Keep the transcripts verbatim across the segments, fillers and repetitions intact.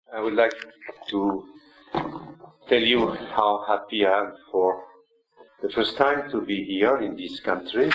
I would like to tell you how happy I am for the first time to be here in this country.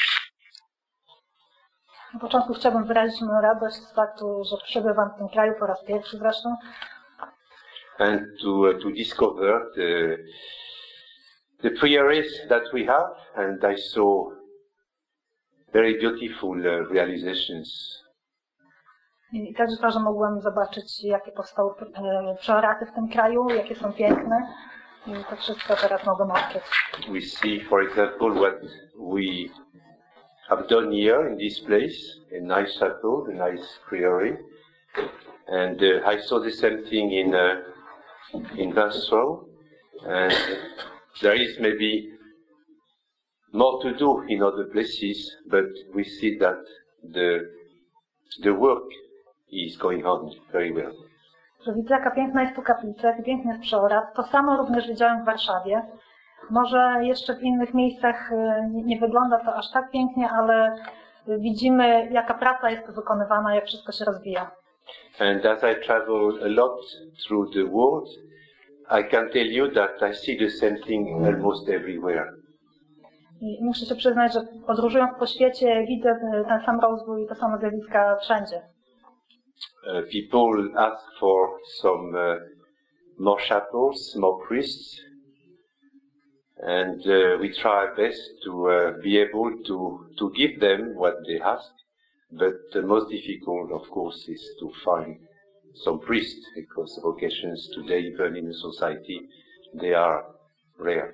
Na początku chciałbym wyrazić moją radość z faktu, że przebywam w tym kraju po raz pierwszy zresztą. And to, uh, to discover the, the priories that we have, and I saw very beautiful uh, realizations. I także to, że mogłem zobaczyć, jakie powstały przeoraty w tym kraju, jakie są piękne. I to wszystko teraz mogę odkryć. We see, for example, what we have done here in this place, a nice château, a nice priory. And uh, I saw the same thing in uh, in Vincennes. And there is maybe more to do in other places, but we see that the the work is going on very well. Że widzę, jaka piękna jest tu kaplica, jaki piękny jest przeorat. To samo również widziałem w Warszawie. Może jeszcze w innych miejscach nie, nie wygląda to aż tak pięknie, ale widzimy, jaka praca jest tu wykonywana, jak wszystko się rozwija. And as I travel a lot through the world, I can tell you that I see the same thing almost everywhere. I muszę się przyznać, że podróżując po świecie widzę ten sam rozwój i te same zjawiska wszędzie. Uh, people ask for some uh, more chapels, more priests, and uh, we try our best to uh, be able to to give them what they ask. But the most difficult, of course, is to find some priests, because vocations today, even in the society, they are rare.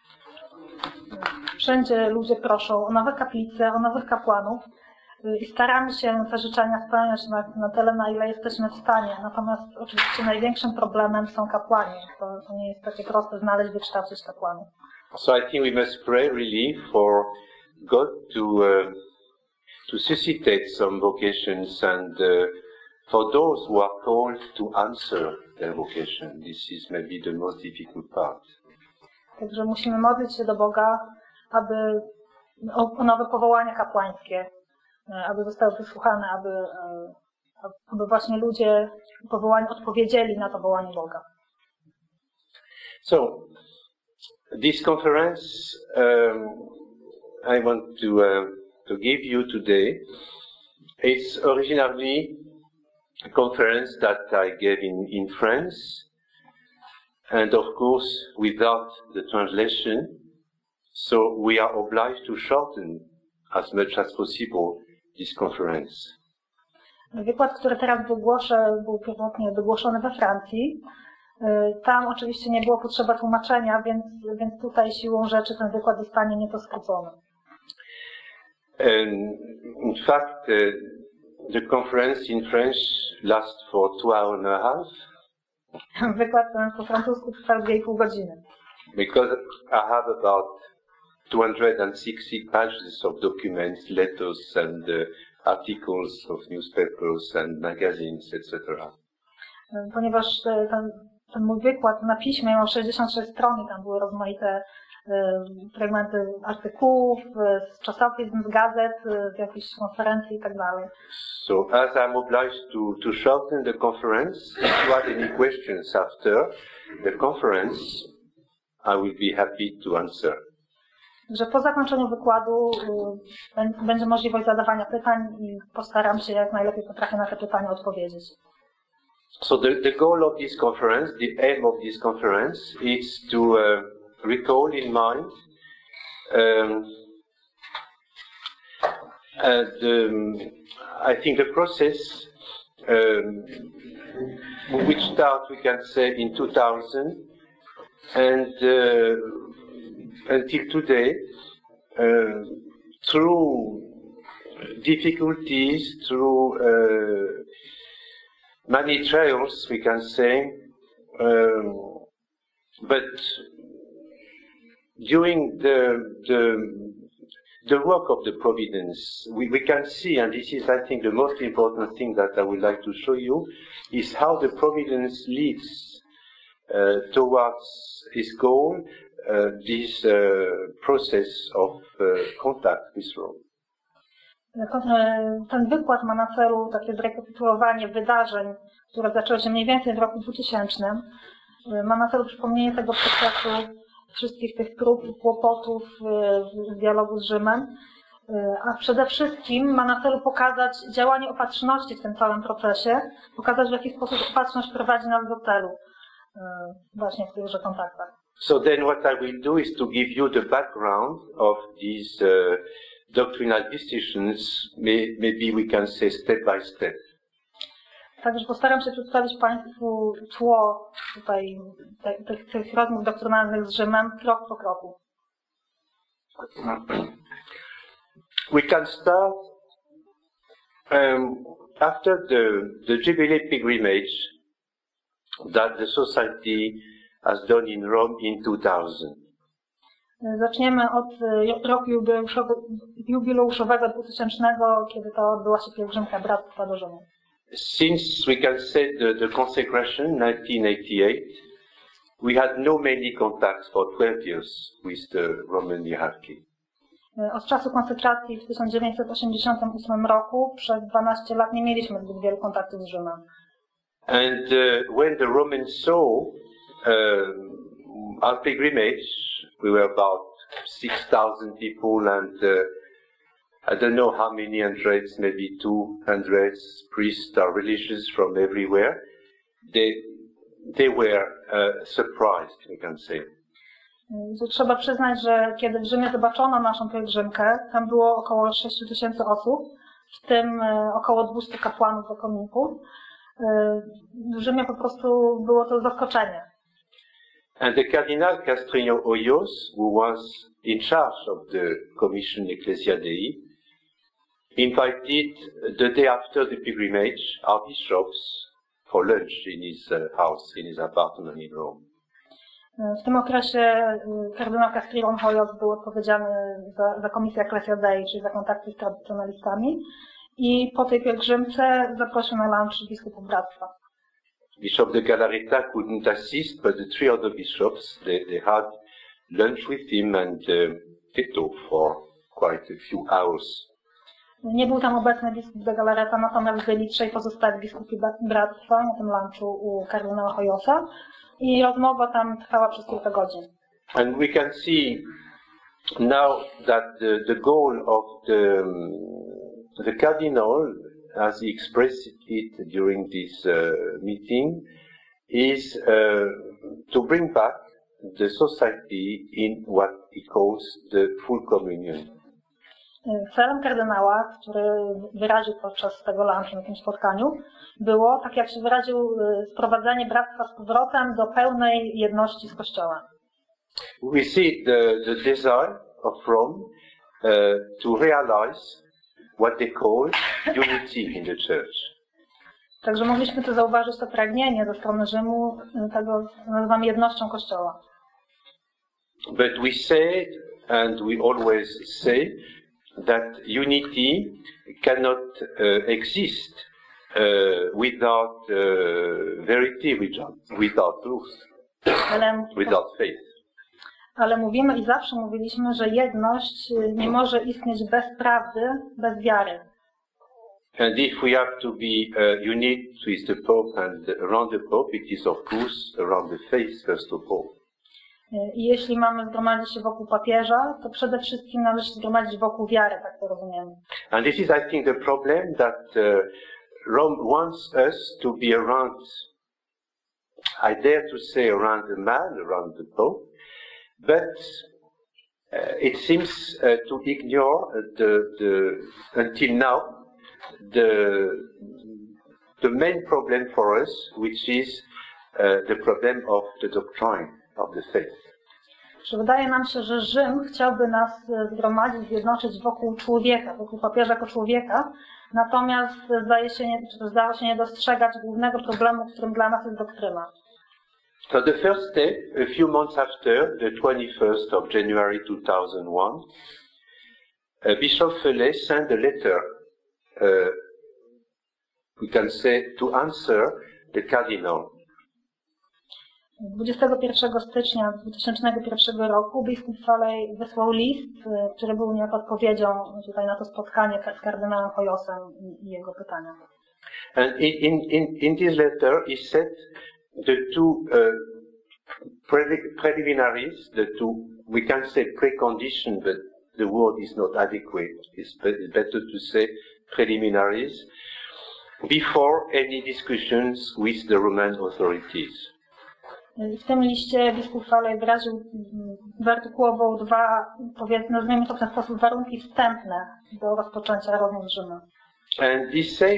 Wszędzie ludzie proszą o nowe kaplice, o nowych kapłanów i staramy się te życzenia spełniać na, na tyle, na ile jesteśmy w stanie. Natomiast oczywiście największym problemem są kapłani. To, to nie jest takie proste znaleźć, wykształcić kapłanów. So I think we must pray really for God to uh, to suscitate some vocations and uh, for those who are called to answer their vocation. This is maybe the most difficult part. Także musimy modlić się do Boga, aby o, o nowe powołania kapłańskie, aby zostały wysłuchane, aby, aby właśnie ludzie powołani odpowiedzieli na to wołanie Boga. So, this conference um, I want to uh, to give you today is originally a conference that I gave in, in France, and of course without the translation, so we are obliged to shorten as much as possible this conference. Wykład, który teraz wygłoszę, był pierwotnie wygłoszony we Francji. Tam oczywiście nie było potrzeba tłumaczenia, więc, więc tutaj siłą rzeczy ten wykład zostanie nieco skrócony. And in fact, uh, the conference in French lasts for two hours and a half. Wykład ten po francusku trwał dwie i pół godziny. Because I have about two hundred sixty pages of documents, letters and uh, articles of newspapers and magazines, et cetera. Ponieważ ten, ten mój wykład na piśmie miał sześćdziesiąt sześć stron i tam były rozmaite fragmenty artykułów, z czasopism, z gazet, z jakichś konferencji i tak dalej. So as I'm obliged to, to shorten the conference, if you have any questions after the conference, I will be happy to answer. Że po zakończeniu wykładu y, będzie możliwość zadawania pytań i postaram się jak najlepiej potrafię na te pytania odpowiedzieć. So the, the goal of this conference, the aim of this conference is to uh, recall in mind um, and um, I think the process um, which start, we can say, in two thousand and uh, until today, uh, through difficulties, through uh, many trials, we can say, um, but during the, the the work of the providence, we, we can see, and this is, I think, the most important thing that I would like to show you, is how the providence leads uh, towards its goal, uh, this uh, process of uh, contact with Rome. Ten wykład ma na celu takie zrekapitulowanie wydarzeń, które zaczęły się mniej więcej w roku dwutysięcznym. Ma na celu przypomnienie tego procesu, wszystkich tych prób i kłopotów w dialogu z Rzymem, a przede wszystkim ma na celu pokazać działanie opatrzności w tym całym procesie, pokazać, w jaki sposób opatrzność prowadzi nas do celu właśnie w tychże kontaktach. So then what I will do is to give you the background of these uh, doctrinal decisions, may, maybe we can say step by step. Także postaram się przedstawić Państwu tło tutaj tych, tych rozmów doktrynalnych z Rzymem krok po kroku. We can start um, after the, the Jubilee pilgrimage that the society has done in Rome in two thousand. Zaczniemy od roku jubileuszowego dwutysięcznego, kiedy to odbyła się pielgrzymka Bractwa do Rzymu. Since we can say the, the consecration, nineteen eighty-eight, we had no many contacts for twelve years with the Roman hierarchy. Od czasu konsekracji w tysiąc dziewięćset osiemdziesiątym ósmym roku przez dwanaście lat nie mieliśmy zbyt wielu kontaktów z Rzymem. And uh, when the Romans saw uh, our pilgrimage, we were about six thousand people and uh, I don't know how many hundreds, maybe two hundreds priests or religious from everywhere. They, they were uh, surprised, we can say. Trzeba przyznać, że kiedy w Rzymie zobaczono naszą pielgrzymkę, tam było około sześć tysięcy osób, w tym około dwieście kapłanów, zakonników. W Rzymie po prostu było to zaskoczenie. And the Cardinal Castrino Hoyos, who was in charge of the Commission Ecclesia Dei, invited the day after the pilgrimage our bishops for lunch in his uh, house, in his apartment in Rome. W tym okresie kardynał Castrillon Hoyos był odpowiedzialny za, za Komisję Ecclesia Dei, czyli za kontakty z tradycjonalistami, i po tej pielgrzymce zaprosił na lunch biskupów bractwa. Bishop de Galareta couldn't assist, but the three other bishops, they, they had lunch with him and uh, they talked for quite a few hours. Nie był tam obecny biskup de Galareta, natomiast byli trzej pozostali biskupi bractwa na tym lunchu u kardynała Hoyosa i rozmowa tam trwała przez kilka godzin. And we can see now that the, the goal of the, um, the cardinal, as he expressed it during this uh, meeting, is uh, to bring back the society in what he calls the full communion. Celem kardynała, który wyraził podczas tego lunchu na tym spotkaniu, było, tak jak się wyraził, sprowadzenie bractwa z powrotem do pełnej jedności z Kościołem. We see the, the desire of Rome uh, to realize what they call unity in the church. Także mogliśmy tu zauważyć to pragnienie ze strony Rzymu, tego nazywamy jednością Kościoła. But we say, and we always say, that unity cannot uh, exist uh, without uh, verity, without, without truth, ale, without faith. Ale mówimy i zawsze mówiliśmy, że jedność nie może istnieć bez prawdy, bez wiary. And if we have to be uh, united with the Pope and around the Pope, it is of course around the faith first of all. I jeśli mamy zgromadzić się wokół papieża, to przede wszystkim należy się zgromadzić wokół wiary, tak to rozumiemy. And this is, I think, the problem that uh, Rome wants us to be around, I dare to say around the man, around the Pope, but uh, it seems uh, to ignore the, the, until now, the, the main problem for us, which is uh, the problem of the doctrine of the faith. Wydaje nam się, że Rzym chciałby nas zgromadzić, zjednoczyć wokół człowieka, wokół papieża jako człowieka, natomiast zdaje się nie, czy zdało się nie dostrzegać głównego problemu, którym dla nas jest doktryna. So the first step, a few months after the twenty-first of January two thousand one, uh, Bishop Felley sent a letter, uh, we can say, to answer the cardinal. dwudziestego pierwszego stycznia dwa tysiące pierwszego roku biskup Falej wysłał list, który był niejako odpowiedzią tutaj na to spotkanie z kardynałem Hoyosem i, i jego pytania. And in, in, in this letter he said the two uh, preliminaries, the two, we can say precondition, but the word is not adequate. It's better to say preliminaries, before any discussions with the Roman authorities. W tym liście biskup Falej wyraził, wyartykułował dwa, powiedzmy, nazwijmy to w ten sposób, warunki wstępne do rozpoczęcia rozmów z Rzymem. And he said,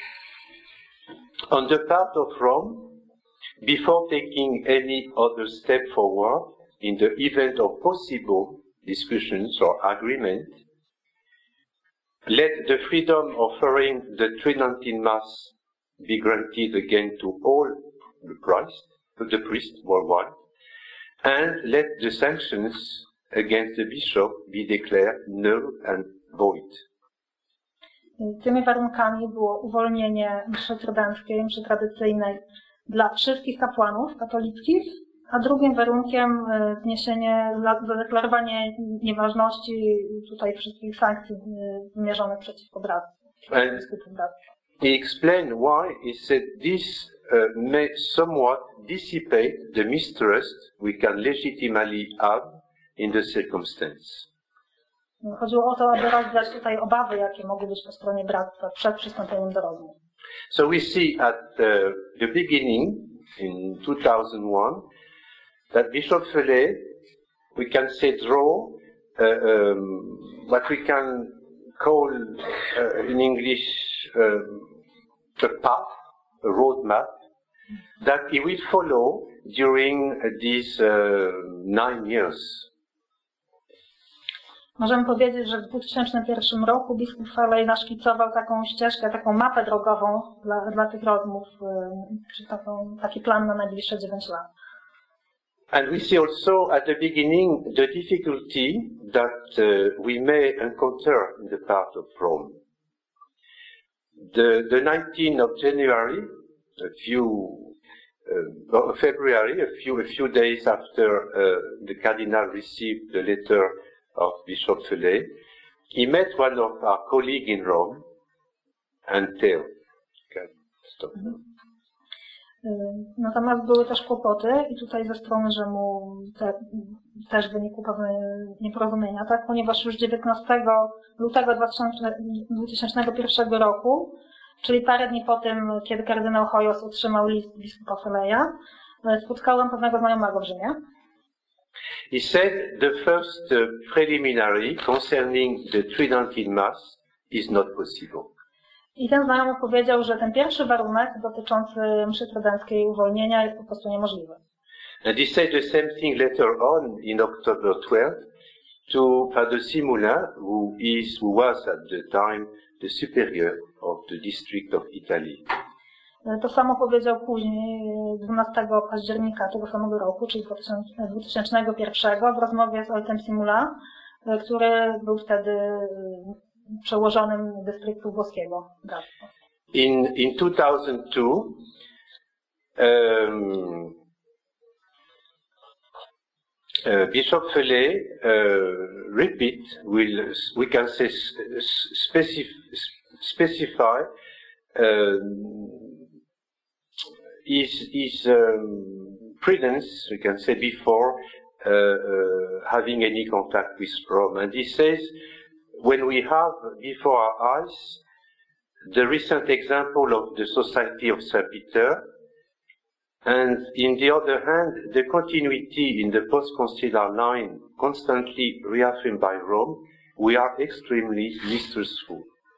on the part of Rome, before taking any other step forward in the event of possible discussions or agreement, let the freedom offering the Tridentine Mass be granted again to all the priests, the priests worldwide, and let the sanctions against the bishop be declared null and void. Tymi warunkami było uwolnienie mszy trydenckiej, mszy tradycyjnej dla wszystkich kapłanów katolickich, a drugim warunkiem zniesienie, zadeklarowanie nieważności tutaj wszystkich sankcji wymierzonych przeciwko bractwu. He explained why he said this uh, may somewhat dissipate the mistrust we can legitimately have in the circumstance. Chodziło o to, aby rozwiać tutaj obawy, jakie mogły być po stronie bractwa przed przystąpieniem do rozmów. So we see at uh, the beginning, in two thousand one, that Bishop Felay, we can say draw uh, um, what we can call uh, in English um, a path, a roadmap, that he will follow during uh, these uh, nine years. Możemy powiedzieć, że w dwa tysiące pierwszym roku biskup Falej naszkicował taką ścieżkę, taką mapę drogową dla, dla tych rozmów, czy taką, taki plan na najbliższe dziewięć lat. And we see also at the beginning the difficulty that uh, we may encounter in the path of Rome. The, the nineteenth of January, a few, uh, of February, a few, a few days after uh, the Cardinal received the letter of Bishop Felay, he met one of our colleagues in Rome and tell, okay, stop. Natomiast były też kłopoty i tutaj ze strony Rzymu te, też w wyniku pewnego nieporozumienia, tak? Ponieważ już dziewiętnastego lutego dwa tysiące pierwszego roku, czyli parę dni po tym, kiedy kardynał Hoyos otrzymał list biskupa Feleja, spotkałem pewnego znajomego w Rzymie. He said the first uh, preliminary concerning the Tridentine Mass is not possible. I ten znajomy powiedział, że ten pierwszy warunek dotyczący mszy trydenckiej uwolnienia jest po prostu niemożliwy. And he said the same thing later on in October twelfth to Father Simula, who is, who was at the time the superior of the district of Italy. To samo powiedział później, dwunastego października tego samego roku, czyli dwa tysiące pierwszego, w rozmowie z ojcem Simula, który był wtedy przełożonym dystryktu włoskiego bractwa. In, in two thousand two, um, uh, Bishop Felay uh, repeat, will, we can say specif specify um, his, his um, prudence, we can say, before uh, uh, having any contact with Rome. And he says, when we have before our eyes the recent example of the Society of Saint Peter, and in the other hand, the continuity in the post-conciliar line constantly reaffirmed by Rome, we are extremely mistrustful.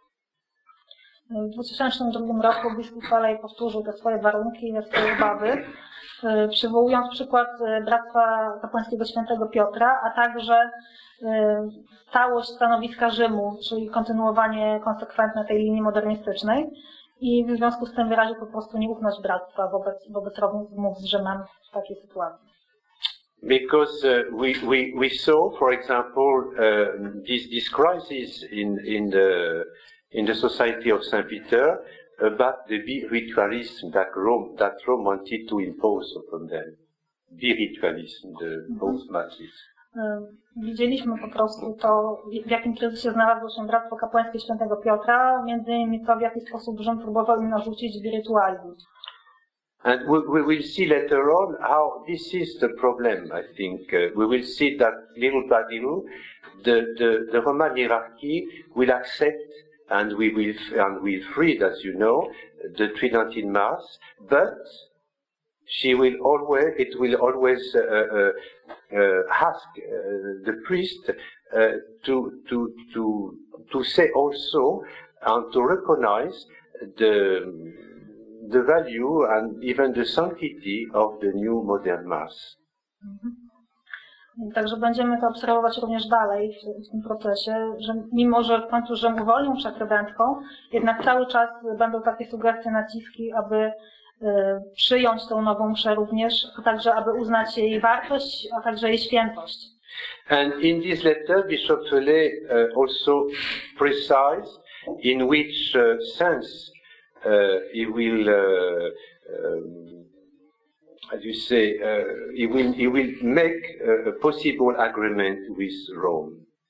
W dwa tysiące drugim roku biskup Falej powtórzył te swoje warunki, te swoje obawy, przywołując przykład Bractwa Kapłańskiego Świętego Piotra, a także stałość stanowiska Rzymu, czyli kontynuowanie konsekwentne tej linii modernistycznej i w związku z tym wyraził po prostu nieufność bractwa wobec, wobec rozmów z Rzymem w takiej sytuacji. Because uh, we, we, we saw, for example, uh, this, this crisis in, in, the, in the Society of Saint Peter about the ritualism that Rome, that Rome wanted to impose upon them. spiritualism, the both masses. Widzieliśmy po prostu to, w jakim kryzysie znalazło się Bractwo Kapłańskie Świętego Piotra, między innymi to, w jaki sposób rząd próbował im narzucić wirytualizm. And we, we will see later on how this is the problem, I think. Uh, we will see that little by little, the, the, the Roman hierarchy will accept and we will, and will freed, as you know, the Tridentine Mass, but she will always, it will always uh, uh, uh, ask uh, the priest uh, to, to, to, to say also and to recognize the, the value and even the sanctity of the new modern Mass. Mhm. Także będziemy to obserwować również dalej w, w tym procesie, że mimo, że w końcu Rzym uwolnił przed tridentką, jednak cały czas będą takie sugestie, naciski, aby y, przyjąć tą nową mszę również, a także aby uznać jej wartość, a także jej świętość. And in this letter, Bishop Fellet uh, also precised in which uh, sense uh, he will uh, um, as you say, uh, he will he will make a, a possible agreement with Rome.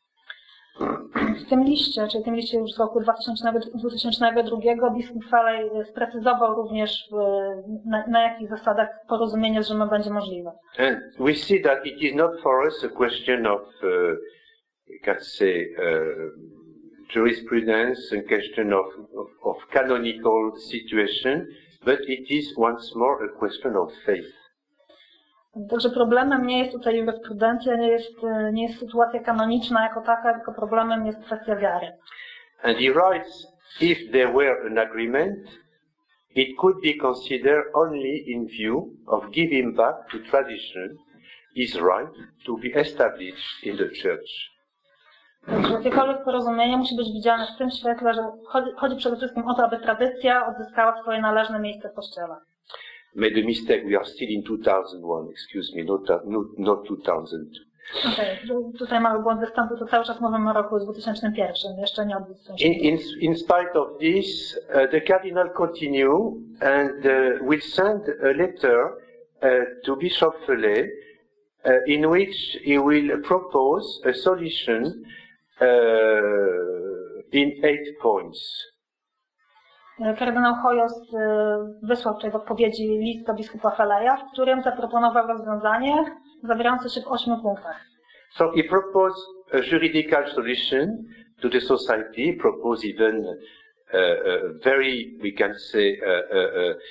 W tym liście, czyli w tym liście już z roku dwa tysiące drugiego, biskup Fellet sprecyzował również, na, na jakich zasadach porozumienie z Rzymem będzie możliwe. And we see that it is not for us a question of, uh, you can say, uh, jurisprudence, a question of, of, of canonical situation, but it is once more a question of faith. Także problemem nie jest tutaj jurysprudencja, nie jest, nie jest sytuacja kanoniczna jako taka, tylko problemem jest kwestia wiary. And he writes, if there were an agreement, it could be considered only in view of giving back to tradition his right to be established in the church. Także jakiekolwiek porozumienie musi być widziane w tym świetle, że chodzi, chodzi przede wszystkim o to, aby tradycja odzyskała swoje należne miejsce w Kościele. Made a mistake, we are still in two thousand one, excuse me, not, not, not two thousand two. Okej, okay. Tutaj mały błąd wystąpił, to cały czas mówimy o roku dwa tysiące pierwszym, jeszcze nie o dwa tysiące pierwszym. In, in, in spite of this, uh, the cardinal continue and uh, will send a letter uh, to Bishop Fellet uh, in which he will propose a solution uh, in eight points. Kardynał Hoyos wysłał tutaj w odpowiedzi list do biskupa Felleta, w którym zaproponował rozwiązanie zawierające się w ośmiu punktach. So he proposed a juridical solution to the society. He proposed even a, a very, we can say, a, a, a,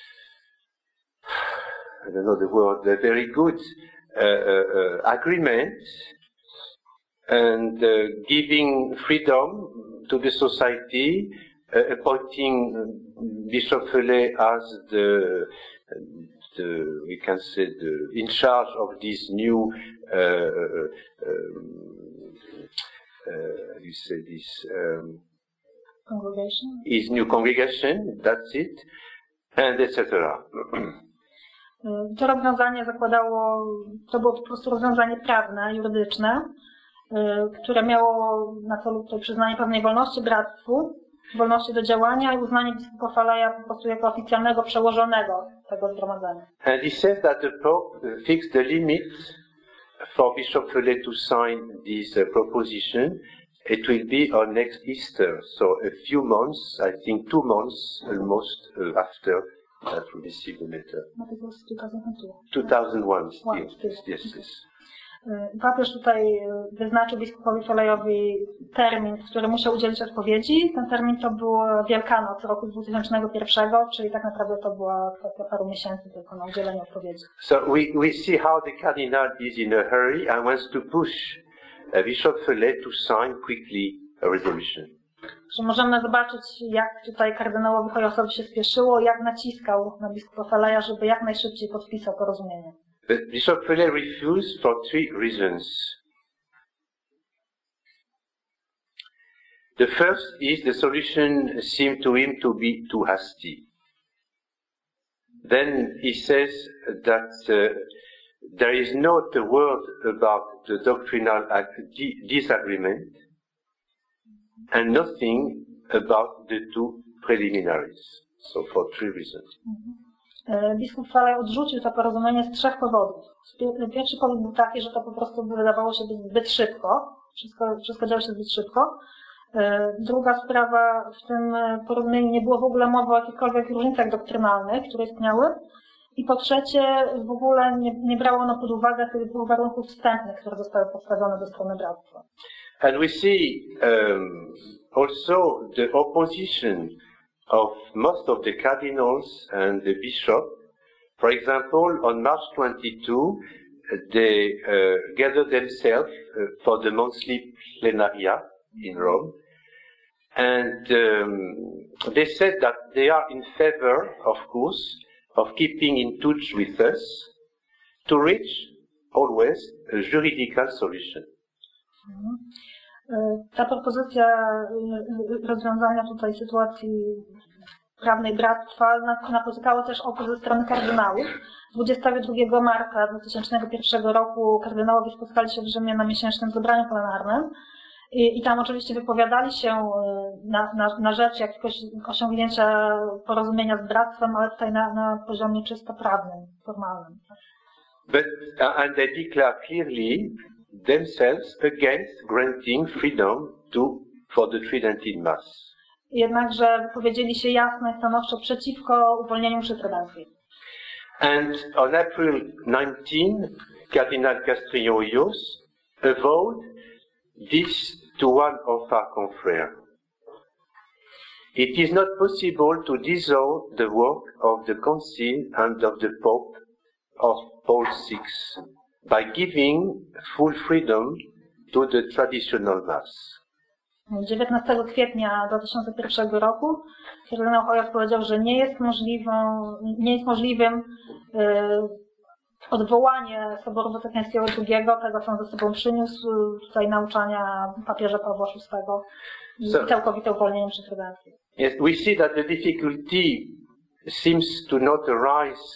I don't know the word, a very good uh, uh, agreement and uh, giving freedom to the society. Uh, appointing Bishop Fellet as the, the, we can say, the, in charge of this new, uh, uh, uh, you say this, um, congregation? His new congregation, that's it, and et cetera. To rozwiązanie zakładało, to było po prostu rozwiązanie prawne, jurydyczne, które miało na celu przyznanie pewnej wolności bractwu, wolności do działania i uznanie biskupa Felleta po prostu jako oficjalnego przełożonego tego zgromadzenia. And he said that the Pope fixed the limit for Bishop Fellet to sign this uh, proposition. It will be on next Easter, so a few months, I think two months almost uh, after that we received the letter. No to was two thousand two. two thousand one, still. One, still. Yes, yes. Papież tutaj wyznaczył biskupowi Felletowi termin, w którym musiał udzielić odpowiedzi. Ten termin to było Wielkanoc roku dwa tysiące pierwszego, czyli tak naprawdę to była kwestia paru miesięcy tylko na udzielenie odpowiedzi. So we, we see how the cardinal is in a hurry and wants to push uh, Bishop Fellet to sign quickly a resolution. Że możemy zobaczyć, jak tutaj kardynałowi Hoyosowi się spieszyło, jak naciskał na biskupa Felleta, żeby jak najszybciej podpisał porozumienie. But Bishop Fellet refused for three reasons. The first is the solution seemed to him to be too hasty. Then he says that uh, there is not a word about the doctrinal disagreement and nothing about the two preliminaries. So for three reasons. Mhm. Biskup Falej odrzucił to porozumienie z trzech powodów. Pierwszy powód był taki, że to po prostu wydawało się być zbyt szybko. Wszystko, wszystko działo się zbyt szybko. Druga sprawa, w tym porozumieniu nie było w ogóle mowy o jakichkolwiek różnicach doktrynalnych, które istniały. I po trzecie, w ogóle nie, nie brało ono pod uwagę tych dwóch warunków wstępnych, które zostały postawione ze strony bractwa. And we see um, also the opposition of most of the cardinals and the bishop. For example, on March twenty-second, they uh, gathered themselves uh, for the monthly plenaria in Rome. And um, they said that they are in favor, of course, of keeping in touch with us to reach always a juridical solution. Ta propozycja rozwiązania tutaj sytuacji prawnej bractwa napotykała też opór ze strony kardynałów. dwudziestego drugiego marca dwa tysiące pierwszego roku kardynałowie spotkali się w Rzymie na miesięcznym zebraniu plenarnym i, i tam oczywiście wypowiadali się na, na, na rzecz jakiegoś osiągnięcia porozumienia z bractwem, ale tutaj na, na poziomie czysto prawnym, formalnym. But uh, and they declare clearly themselves against granting freedom to for the Tridentine Mass. Jednakże wypowiedzieli się jasno i stanowczo przeciwko uwolnieniu mszy trydenckiej. And on April nineteenth, Cardinal Castriollos avowed this to one of our confrères. It is not possible to dissolve the work of the Council and of the Pope of Paul the sixth by giving full freedom to the traditional Mass. dziewiętnastego kwietnia dwa tysiące pierwszego roku kardynał Hoyos powiedział, że nie jest możliwą, nie jest możliwym yy, odwołanie Soboru Watykańskiego drugiego, tego co on ze sobą przyniósł, tutaj nauczania papieża Pawła szóstego i so, całkowite uwolnienie mszy trydenckiej. Yes, we see that the difficulty seems to not arise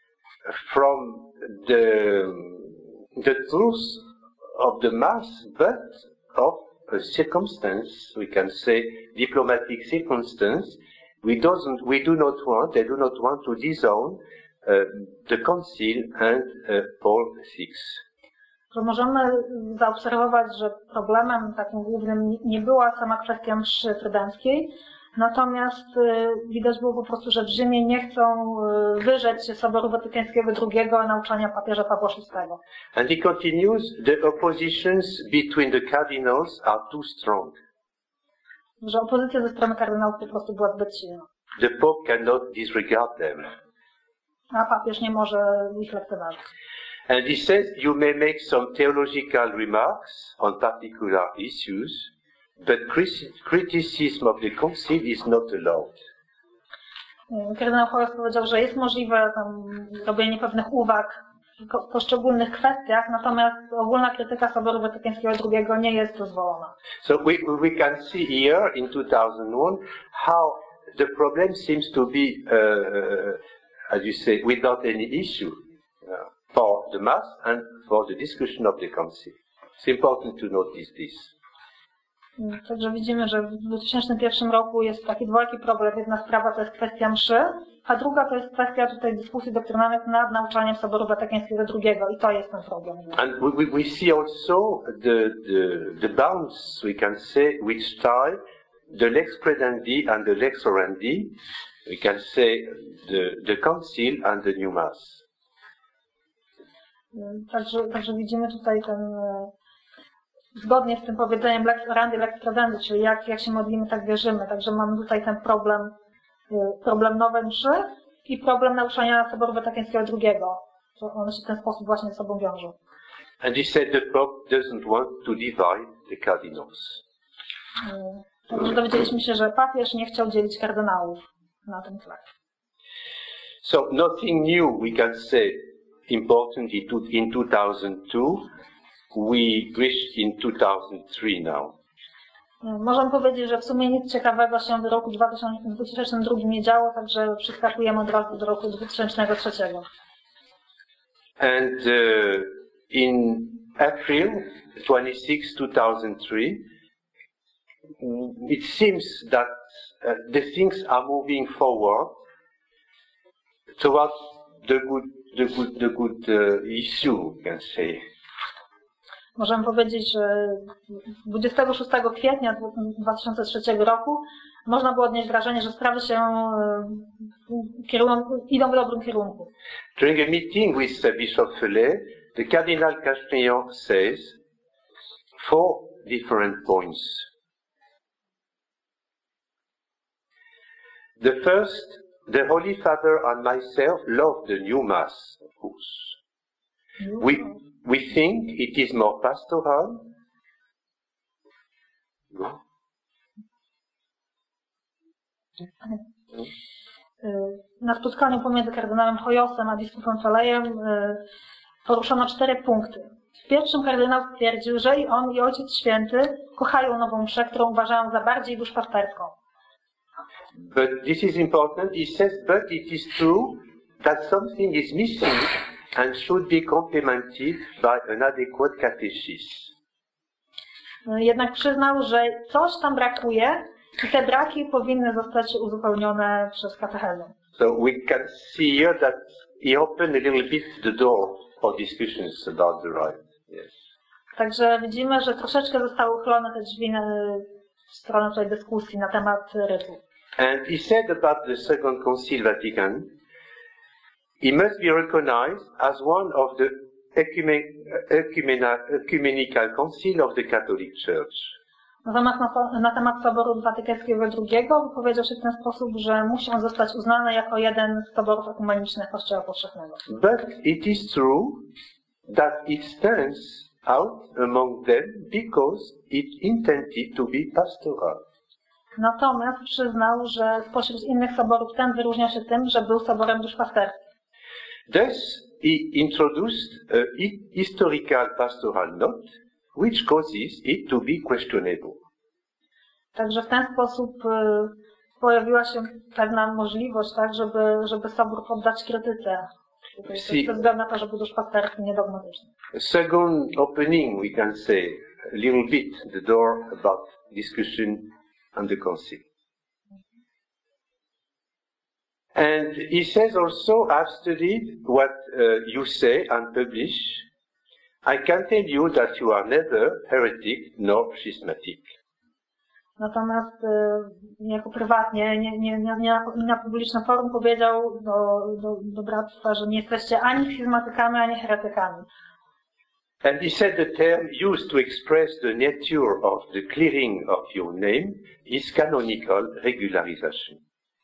from the the truth of the Mass, but of a circumstance, we can say diplomatic circumstance. We doesn't, we do not want, they do not want to disown uh, the Council and uh, Paul the sixth. Możemy zaobserwować, że problemem takim głównym nie była sama kwestia mszy trydenckiej, natomiast y, widać było po prostu, że w Rzymie nie chcą y, wyrzec Soboru Watykańskiego drugiego nauczania papieża Pawła szóstego. And he continues, the oppositions between the cardinals are too strong. Że opozycja ze strony kardynałów po prostu była zbyt silna. The Pope cannot disregard them. A papież nie może ich lekceważyć. And he says, you may make some theological remarks on particular issues, but criticism of the council is not allowed. Kardynał Hoyos powiedział, że jest możliwe tam robienie pewnych uwag w poszczególnych kwestiach, natomiast ogólna krytyka Soboru Watykańskiego drugiego nie jest dozwolona. So we, we can see here in two thousand one how the problem seems to be, uh, as you say, without any issue uh, for the Mass and for the discussion of the council. It's important to notice this. Także widzimy, że w dwa tysiące pierwszym roku jest taki dwojaki problem. Jedna sprawa to jest kwestia mszy, a druga to jest kwestia tutaj dyskusji doktrynalnych nad nauczaniem Soboru Watykańskiego drugiego i to jest ten problem. And we, we see also the, the, the bounds, we can say, which tie the lex credendi and the lex orandi, we can say the, the council and the new mass. Także, także widzimy tutaj ten zgodnie z tym powiedzeniem lex orandi, lex credendi, czyli jak, jak się modlimy, tak wierzymy. Także mamy tutaj ten problem, problem nowej mszy i problem nauczania Soboru Watykańskiego drugiego. One się w ten sposób właśnie ze sobą wiążą. And he said the Pope doesn't want to divide the cardinals. Także dowiedzieliśmy się, że papież nie chciał dzielić kardynałów na tym tle. So nothing new we can say important in two thousand two. We reached in two thousand three now. Możemy powiedzieć, że w sumie nic ciekawego się w roku dwa tysiące drugim nie działo, także przeskakujemy od razu do roku dwa tysiące trzeciego. And uh, in April twenty-sixth, two thousand three, it seems that uh, the things are moving forward towards the good, the good, the good uh, issue, we can say. Możemy powiedzieć, że dwudziestego szóstego kwietnia dwa tysiące trzeciego roku można było odnieść wrażenie, że sprawy się kierują, idą w dobrym kierunku. During a meeting with uh, Bishop Felay, the Cardinal Castrillon says four different points. The first, the Holy Father and myself love the new Mass, of course. We, we think it is more pastoral. No. Na spotkaniu pomiędzy kardynałem Hoyosem a biskupem Felayem poruszono cztery punkty. W pierwszym kardynał stwierdził, że i on, i Ojciec Święty kochają nową mszę, którą uważają za bardziej duszpasterską. But this is important. He says, but it is true that something is missing and should be complemented by an adequate catechism. Jednak przyznał, że coś tam brakuje i te braki powinny zostać uzupełnione przez katechezę. So we can see here that he opened a little bit the door for discussions about the rite. Yes. Także widzimy, że troszeczkę zostały uchylone te drzwi w stronę tej dyskusji na temat rytu. And he said about the Second Concile Vatican, he must be recognized as one of the ecumenical council of the Catholic Church. Natomiast na, na temat Soboru Watykańskiego drugiego powiedział się w ten sposób, że musi on zostać uznany jako jeden z soborów ekumenicznych Kościoła Powszechnego. But it is true that it stands out among them because it intended to be pastoral. Natomiast przyznał, że spośród innych soborów ten wyróżnia się tym, że był soborem duszpasterskim. Thus, he introduced a historical pastoral note, which causes it to be questionable. Także w ten sposób y, pojawiła się pewna możliwość, tak, żeby, żeby sobór poddać krytyce. Ze względu na to, że był duszpasterski, niedogmatyczny. Second opening, we can say, a little bit the door about discussion on the council. And he says also, I've studied what uh, you say and publish. I can tell you that you are neither heretic nor schismatic. Natomiast y, jako prywatnie, nie, nie, nie, nie na publicznym forum powiedział do, do, do bractwa, że nie jesteście ani schizmatykami, ani heretykami. And he said the term used to express the nature of the clearing of your name is canonical regularization.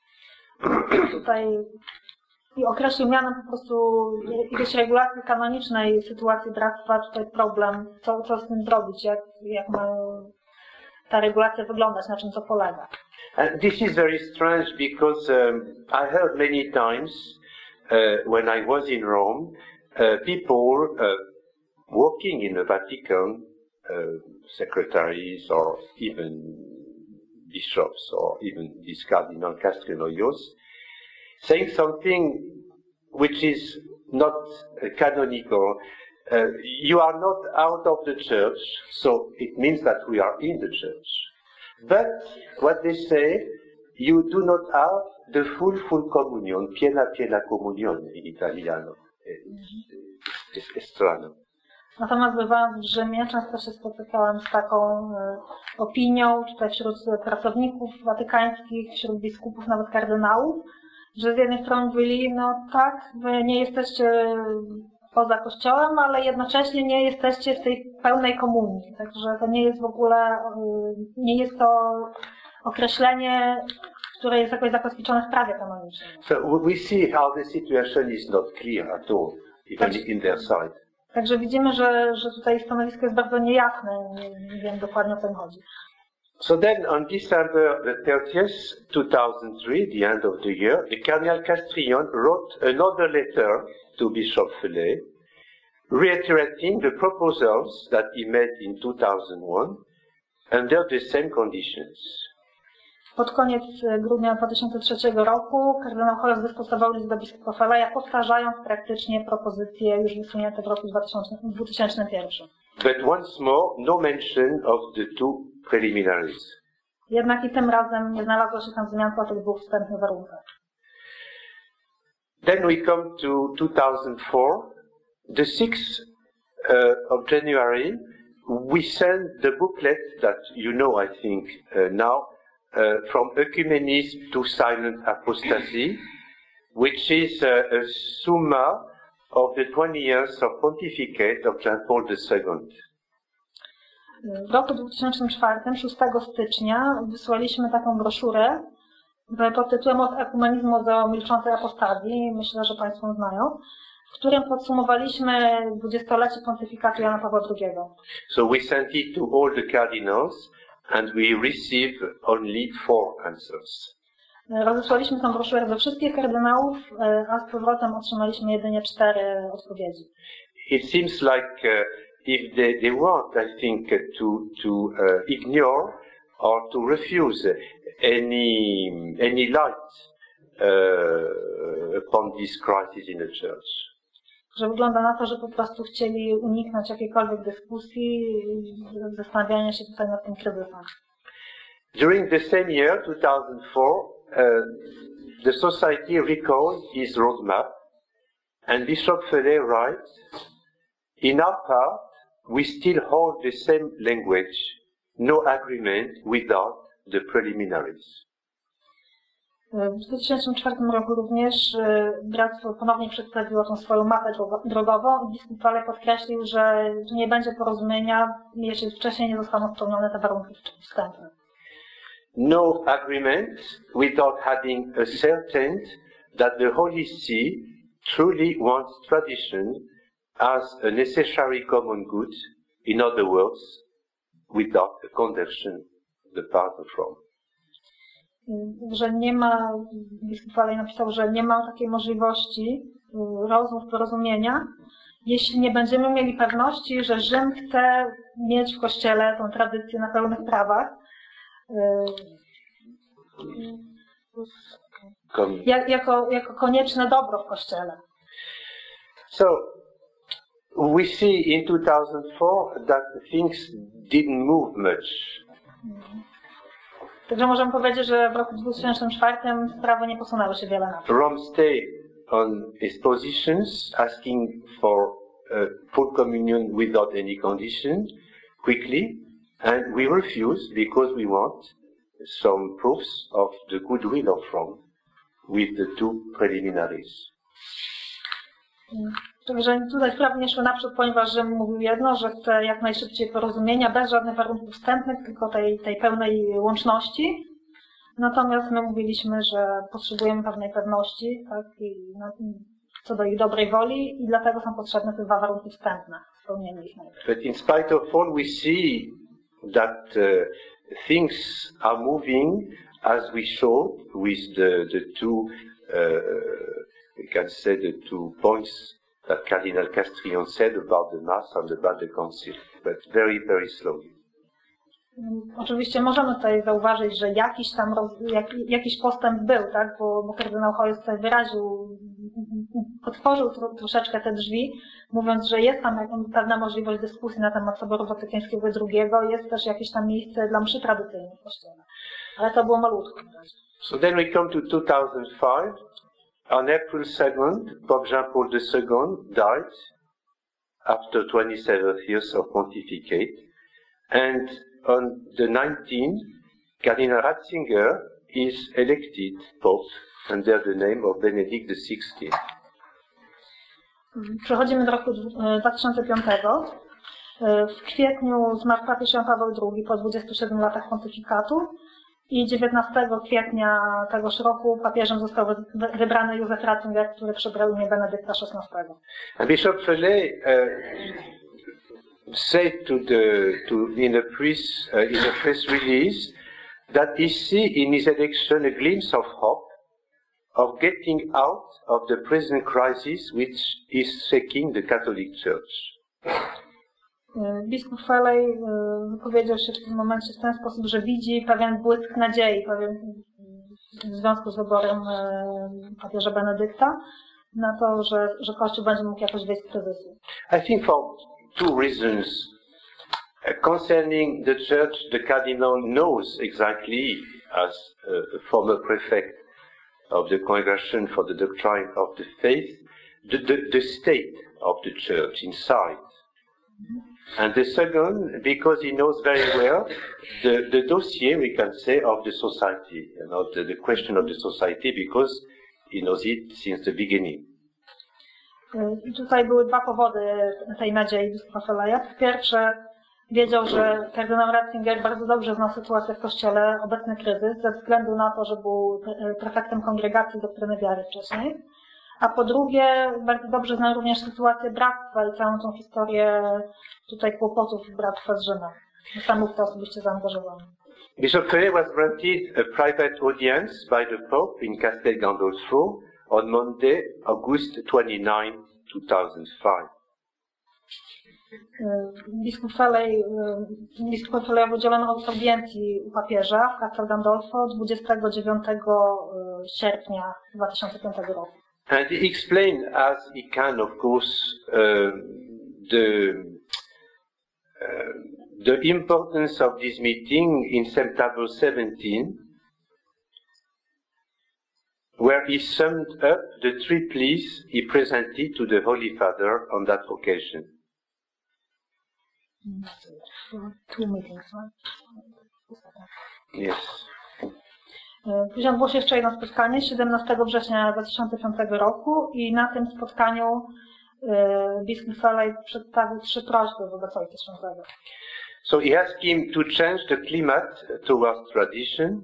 Tutaj i określił mianem po prostu jakiejś regulacji kanonicznej sytuacji bractwa, tutaj problem, co, co z tym zrobić, jak, jak ma ta regulacja wyglądać, na czym to polega. And this is very strange because um, I heard many times uh, when I was in Rome, uh, people uh, working in the Vatican, uh, secretaries or even bishops or even this Cardinal Castrillon, saying something which is not uh, canonical. Uh, you are not out of the church, so it means that we are in the church. But what they say, you do not have the full, full communion, piena, piena comunione in italiano, è strano. Natomiast bywając w Rzymie, często się spotykałem z taką y, opinią, tutaj wśród pracowników watykańskich, wśród biskupów, nawet kardynałów, że z jednej strony mówili, no tak, wy nie jesteście poza Kościołem, ale jednocześnie nie jesteście w tej pełnej komunii. Także to nie jest w ogóle, nie jest to określenie, które jest jakoś zakotwiczone w prawie kanonicznym. So we see how the situation is not clear at all, even także, in their side. Także widzimy, że, że tutaj stanowisko jest bardzo niejasne, nie, nie wiem dokładnie o co im chodzi. So then, on December the thirtieth, two thousand three, the end of the year, the Cardinal Castrillon wrote another letter to Bishop Felay, reiterating the proposals that he made in two thousand one under the same conditions. Pod koniec grudnia dwa tysiące trzeciego roku kardynał Hoyos wystosował list do biskupa Felaya, powtarzając praktycznie propozycje już wysunięte w roku dwa tysiące pierwszym. But once more, no mention of the two preliminaries. Jednak i tym razem nie znalazło się tam wzmianka o tych dwóch wstępnych warunkach. Then we come to two thousand four. The sixth uh, of January, we send the booklet that you know, I think, uh, now, uh, from Ecumenism to Silent Apostasy, which is uh, a summa of the twenty years of pontificate of Jan Paul the Second. W roku dwa tysiące czwartym, szóstego stycznia, wysłaliśmy taką broszurę pod tytułem Od ekumenizmu do milczącej apostazji, myślę, że Państwo znają, w którym podsumowaliśmy dwudziestolecie pontyfikatu Jana Pawła drugiego. So we sent it to all the cardinals and we received only four answers. Rozesłaliśmy tę broszurę do wszystkich kardynałów, a z powrotem otrzymaliśmy jedynie cztery odpowiedzi. It seems like uh, if they, they want, I think, uh, to, to uh, ignore or to refuse any, any light uh, upon this crisis in the church. Że wygląda na to, że po prostu chcieli uniknąć jakiejkolwiek dyskusji, zastanawiania się tutaj nad tym kryzysem. During the same year, two thousand four, uh, the society recalled its roadmap, and Bishop Felley writes, in our part, we still hold the same language, no agreement without the preliminaries. W dwa tysiące czwartym roku również bractwo ponownie przedstawiło tą swoją mapę drogową i biskup Felley podkreślił, że nie będzie porozumienia, jeśli wcześniej nie zostaną spełnione te warunki wstępne. No agreement without having ascertained that the Holy See truly wants tradition as a necessary common good, in other words, without a conversion departed from. Że nie ma, biskup Felley napisał, że nie ma takiej możliwości rozmów, porozumienia, jeśli nie będziemy mieli pewności, że Rzym chce mieć w Kościele tą tradycję na pełnych prawach, jak, jako, jako konieczne dobro w Kościele. So, we see in two thousand four that things didn't move much. Także możemy powiedzieć, że w roku dwa tysiące czwartym sprawy nie posunęły się wiele naprzód. Rome stayed on its positions, asking for uh, full communion without any condition, quickly, and we refused because we want some proofs of the goodwill of Rome with the two preliminaries. Także tutaj sprawy nie szły naprzód, ponieważ Rzym mówił jedno, że chce jak najszybciej porozumienia, bez żadnych warunków wstępnych, tylko tej, tej pełnej łączności. Natomiast my mówiliśmy, że potrzebujemy pewnej pewności, tak, i, no, co do ich dobrej woli i dlatego są potrzebne te dwa warunki wstępne. Spełnienie ich najpierw. But in spite of all, we see that uh, things are moving as we showed with the, the two, uh, we can say the two points that Cardinal Castrillon said about the Mass and about the Council, but very, very slowly. Oczywiście możemy tutaj zauważyć, że jakiś tam roz, jak, jakiś postęp był, tak? Bo, bo kardynał Hoyos tutaj wyraził, otworzył tro, troszeczkę te drzwi, mówiąc, że jest tam pewna możliwość dyskusji na temat Soboru Watykańskiego drugiego, jest też jakieś tam miejsce dla mszy tradycyjnych w Kościele. Ale to było malutko. So then we come to two thousand five. On April second, Pope Jean Paul the Second died after twenty-seven years of pontificate, and on the nineteenth, Cardinal Ratzinger is elected Pope under the name of Benedict the sixteenth. Przechodzimy do roku dwa tysiące piątego. W kwietniu zmarł papież Jan Paweł drugi po dwudziestu siedmiu latach pontyfikatu i dziewiętnastego kwietnia tegoż roku papieżem został wybrany Józef Ratzinger, który przybrał imię Benedykta szesnastego. And Bishop Felley uh, said to the to in a press uh, in a press release that he see in his election a glimpse of hope of getting out of the present crisis which is shaking the Catholic Church. Biskup Felley wypowiedział się w tym momencie w ten sposób, że widzi pewien błysk nadziei pewien, w związku z wyborem papieża Benedykta na to, że, że Kościół będzie mógł jakoś wyjść z kryzysu. I think for two reasons. Concerning the Church, the Cardinal knows exactly, as a former prefect of the Congregation for the Doctrine of the Faith, the, the, the state of the church inside. And the second, because he knows very well the, the dossier, we can say, of the society, you know, the, the question of the society, because he knows it since the beginning. I tutaj były dwa powody tej nadziei biskupa Feleja. Pierwsze, wiedział, że kardynał Ratzinger bardzo dobrze zna sytuację w Kościele, obecny kryzys, ze względu na to, że był prefektem kongregacji doktryny wiary wcześniej. A po drugie, bardzo dobrze zna również sytuację bractwa i całą tą historię tutaj kłopotów bractwa z Rzymem. Sam był w to osobiście zaangażowany. Bishop Fele was granted a private audience by the Pope in Castel Gandolfo on Monday, August twenty-ninth, two thousand five. Biskup Felej, biskup Felejowi udzielono audiencji u papieża w Castel Gandolfo dwudziestego dziewiątego sierpnia dwa tysiące piątego roku. And he explained as he can, of course, uh, the uh, the importance of this meeting in September seventeenth, where he summed up the three pleas he presented to the Holy Father on that occasion. Two meetings, right? Yes. Później odbyło się jeszcze jedno spotkanie siedemnastego września dwa tysiące piątego roku i na tym spotkaniu biskup Felej przedstawił trzy prośby wobec Ojca Świętego. So he asked him to change the climate towards tradition.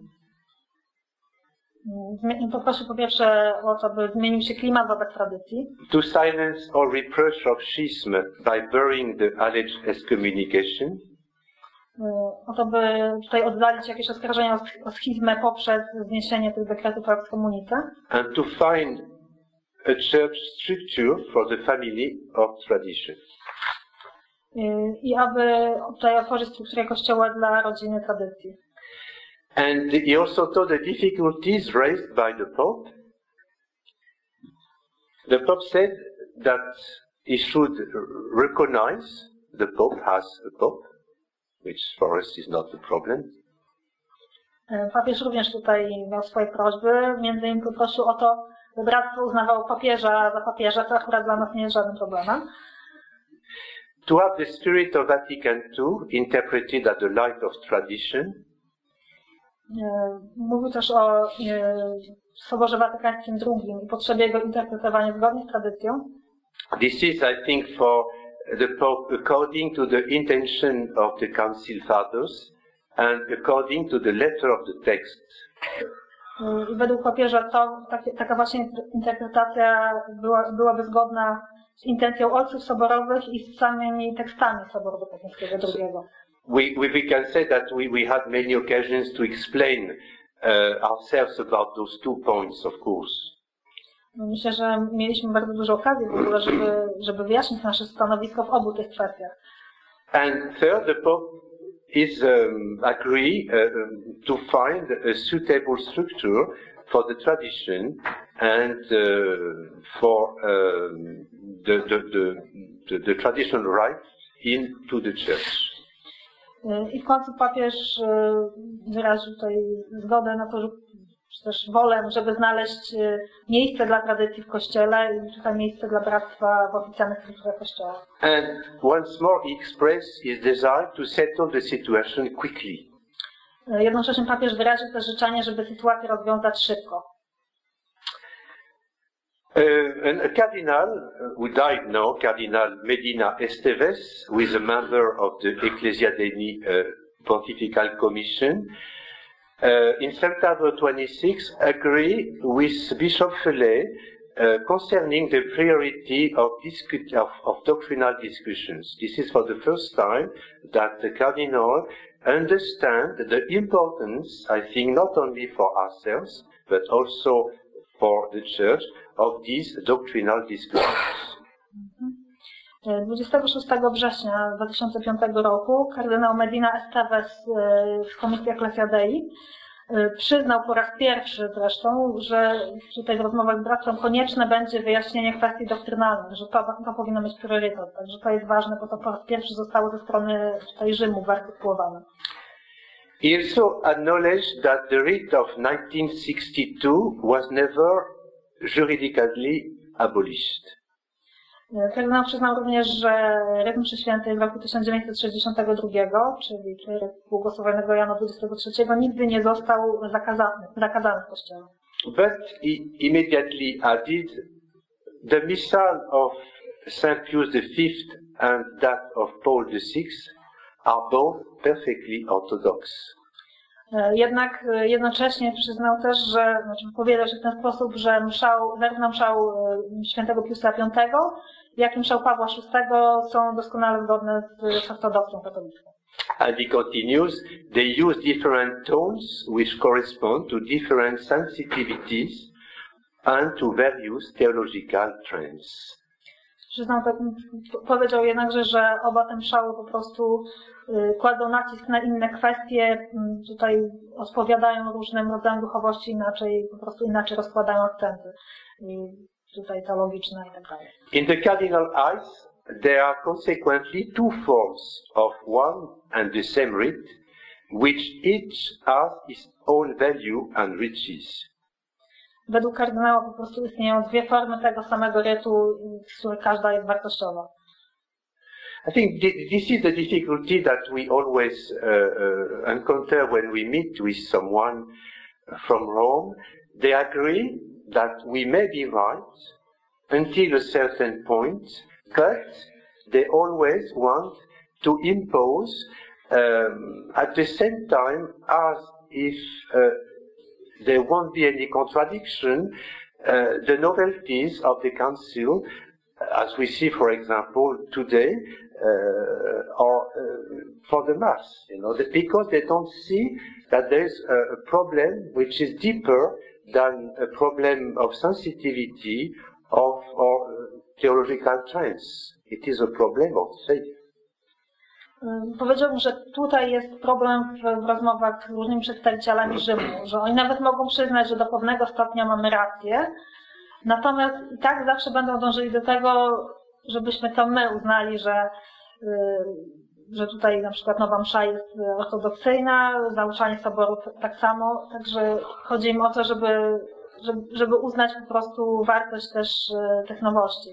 Poprosił po pierwsze o to, by zmienił się klimat wobec tradycji. To silence all reproach of schism by burying the alleged excommunication. O to, by tutaj oddalić jakieś oskarżenia o schizmę poprzez zniesienie tych dekretów o ekskomunice. And to find a church structure for the family of tradition. I aby tutaj otworzyć strukturę kościoła dla rodziny tradycji. And he also told the difficulties raised by the Pope. The Pope said that he should recognize the Pope as a Pope, which for us is not a problem. Papież również tutaj miał swoje prośby. Między innymi poprosił o to, by bractwo uznawało papieża za papieża, co akurat dla nas nie jest żadnym problemem. To have the spirit of Vatican two interpreted at the light of tradition. Mówił też o Soborze Watykańskim drugim i potrzebie jego interpretowania zgodnie z tradycją. This is, I think, for the Pope according to the intention of the Council Fathers and according to the letter of the text. I według papieża to, takie, taka właśnie interpretacja była, byłaby zgodna z intencją ojców soborowych i z samymi tekstami Soboru Watykańskiego drugiego. We, we, we can say that we, we had many occasions to explain uh, ourselves about those two points, of course. Myślę, że mieliśmy bardzo dużo okazji w ogóle, żeby, żeby wyjaśnić nasze stanowisko w obu tych kwestiach. And third, the Pope is um, agree uh, to find a suitable structure for the tradition and uh, for um, the, the, the, the, the traditional rights into the church. I w końcu papież wyraził tutaj zgodę na to, że, czy też wolę, żeby znaleźć miejsce dla tradycji w Kościele i tutaj miejsce dla bractwa w oficjalnych strukturach Kościoła. And once more he expressed his desire to settle the situation quickly. Jednocześnie papież wyraził też życzenie, żeby sytuację rozwiązać szybko. Uh, and a cardinal who died now, Cardinal Medina Esteves, who is a member of the Ecclesiadeni uh, Pontifical Commission, uh, in September twenty-sixth agreed with Bishop Fele uh, concerning the priority of, of, of doctrinal discussions. This is for the first time that the Cardinal understands the importance, I think, not only for ourselves, but also for the Church, of these doctrinal discussions. dwudziestego szóstego września dwa tysiące piątego roku kardynał Medina Esteves z Komisji Ecclesiadei przyznał po raz pierwszy zresztą, że tutaj w rozmowach z bractwem konieczne będzie wyjaśnienie kwestii doktrynalnych, że to, to powinno mieć priorytet, także to jest ważne, bo to po raz pierwszy zostało ze strony tutaj Rzymu wyartykułowane. He also acknowledged that the writ of nineteen sixty-two was never juridically abolished. Kardynał przyznał również, że rytm Mszy Świętej w roku tysiąc dziewięćset sześćdziesiątego drugiego, czyli rytm błogosławionego Jana dwudziestego trzeciego, nigdy nie został zakazany, zakazany w Kościele. But he immediately added, the missal of Saint Pius the Fifth and that of Paul the Sixth are both perfectly orthodox. Jednak jednocześnie przyznał też, że, znaczy powiedział się w ten sposób, że mszał, zarówno mszał świętego Piusa Piątego, jak i mszał Pawła Szóstego są doskonale zgodne z, z ortodoksją katolicką. And he continues, they use different tones which correspond to different sensitivities and to various theological trends. Przyznał, tak, powiedział jednakże, że oba te mszały po prostu y, kładą nacisk na inne kwestie, y, tutaj odpowiadają różnym rodzajom duchowości inaczej, po prostu inaczej rozkładają akcenty, y, tutaj teologiczne i tak dalej. In the cardinal eyes, there are consequently two forms of one and the same rite, which each has its own value and riches. Według kardynała po prostu istnieją dwie formy tego samego rytu, z których każda jest wartościowa. I think this is the difficulty that we always uh, uh, encounter when we meet with someone from Rome. They agree that we may be right until a certain point, but they always want to impose um, at the same time as if uh, there won't be any contradiction, uh, the novelties of the Council, as we see, for example, today, uh, or uh, for the Mass, you know, because they don't see that there's a, a problem which is deeper than a problem of sensitivity of or uh, theological trends. It is a problem of faith. Powiedziałbym, że tutaj jest problem w, w rozmowach z różnymi przedstawicielami Rzymu, że oni nawet mogą przyznać, że do pewnego stopnia mamy rację, natomiast i tak zawsze będą dążyli do tego, żebyśmy to my uznali, że, y, że tutaj na przykład Nowa Msza jest ortodoksyjna, nauczanie soboru tak samo, także chodzi im o to, żeby, żeby, żeby uznać po prostu wartość też tych nowości.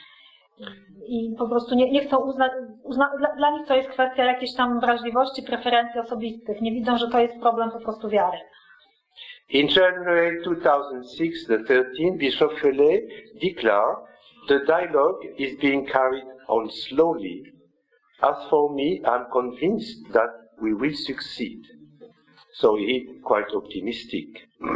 I po prostu nie, nie chcą uznać, uzna, dla, dla nich to jest kwestia jakiejś tam wrażliwości, preferencji osobistych. Nie widzą, że to jest problem po prostu wiary. In January two thousand six, the thirteenth, Bishop Fellet declared, the dialogue is being carried on slowly. As for me, I'm convinced that we will succeed. So he's quite optimistic.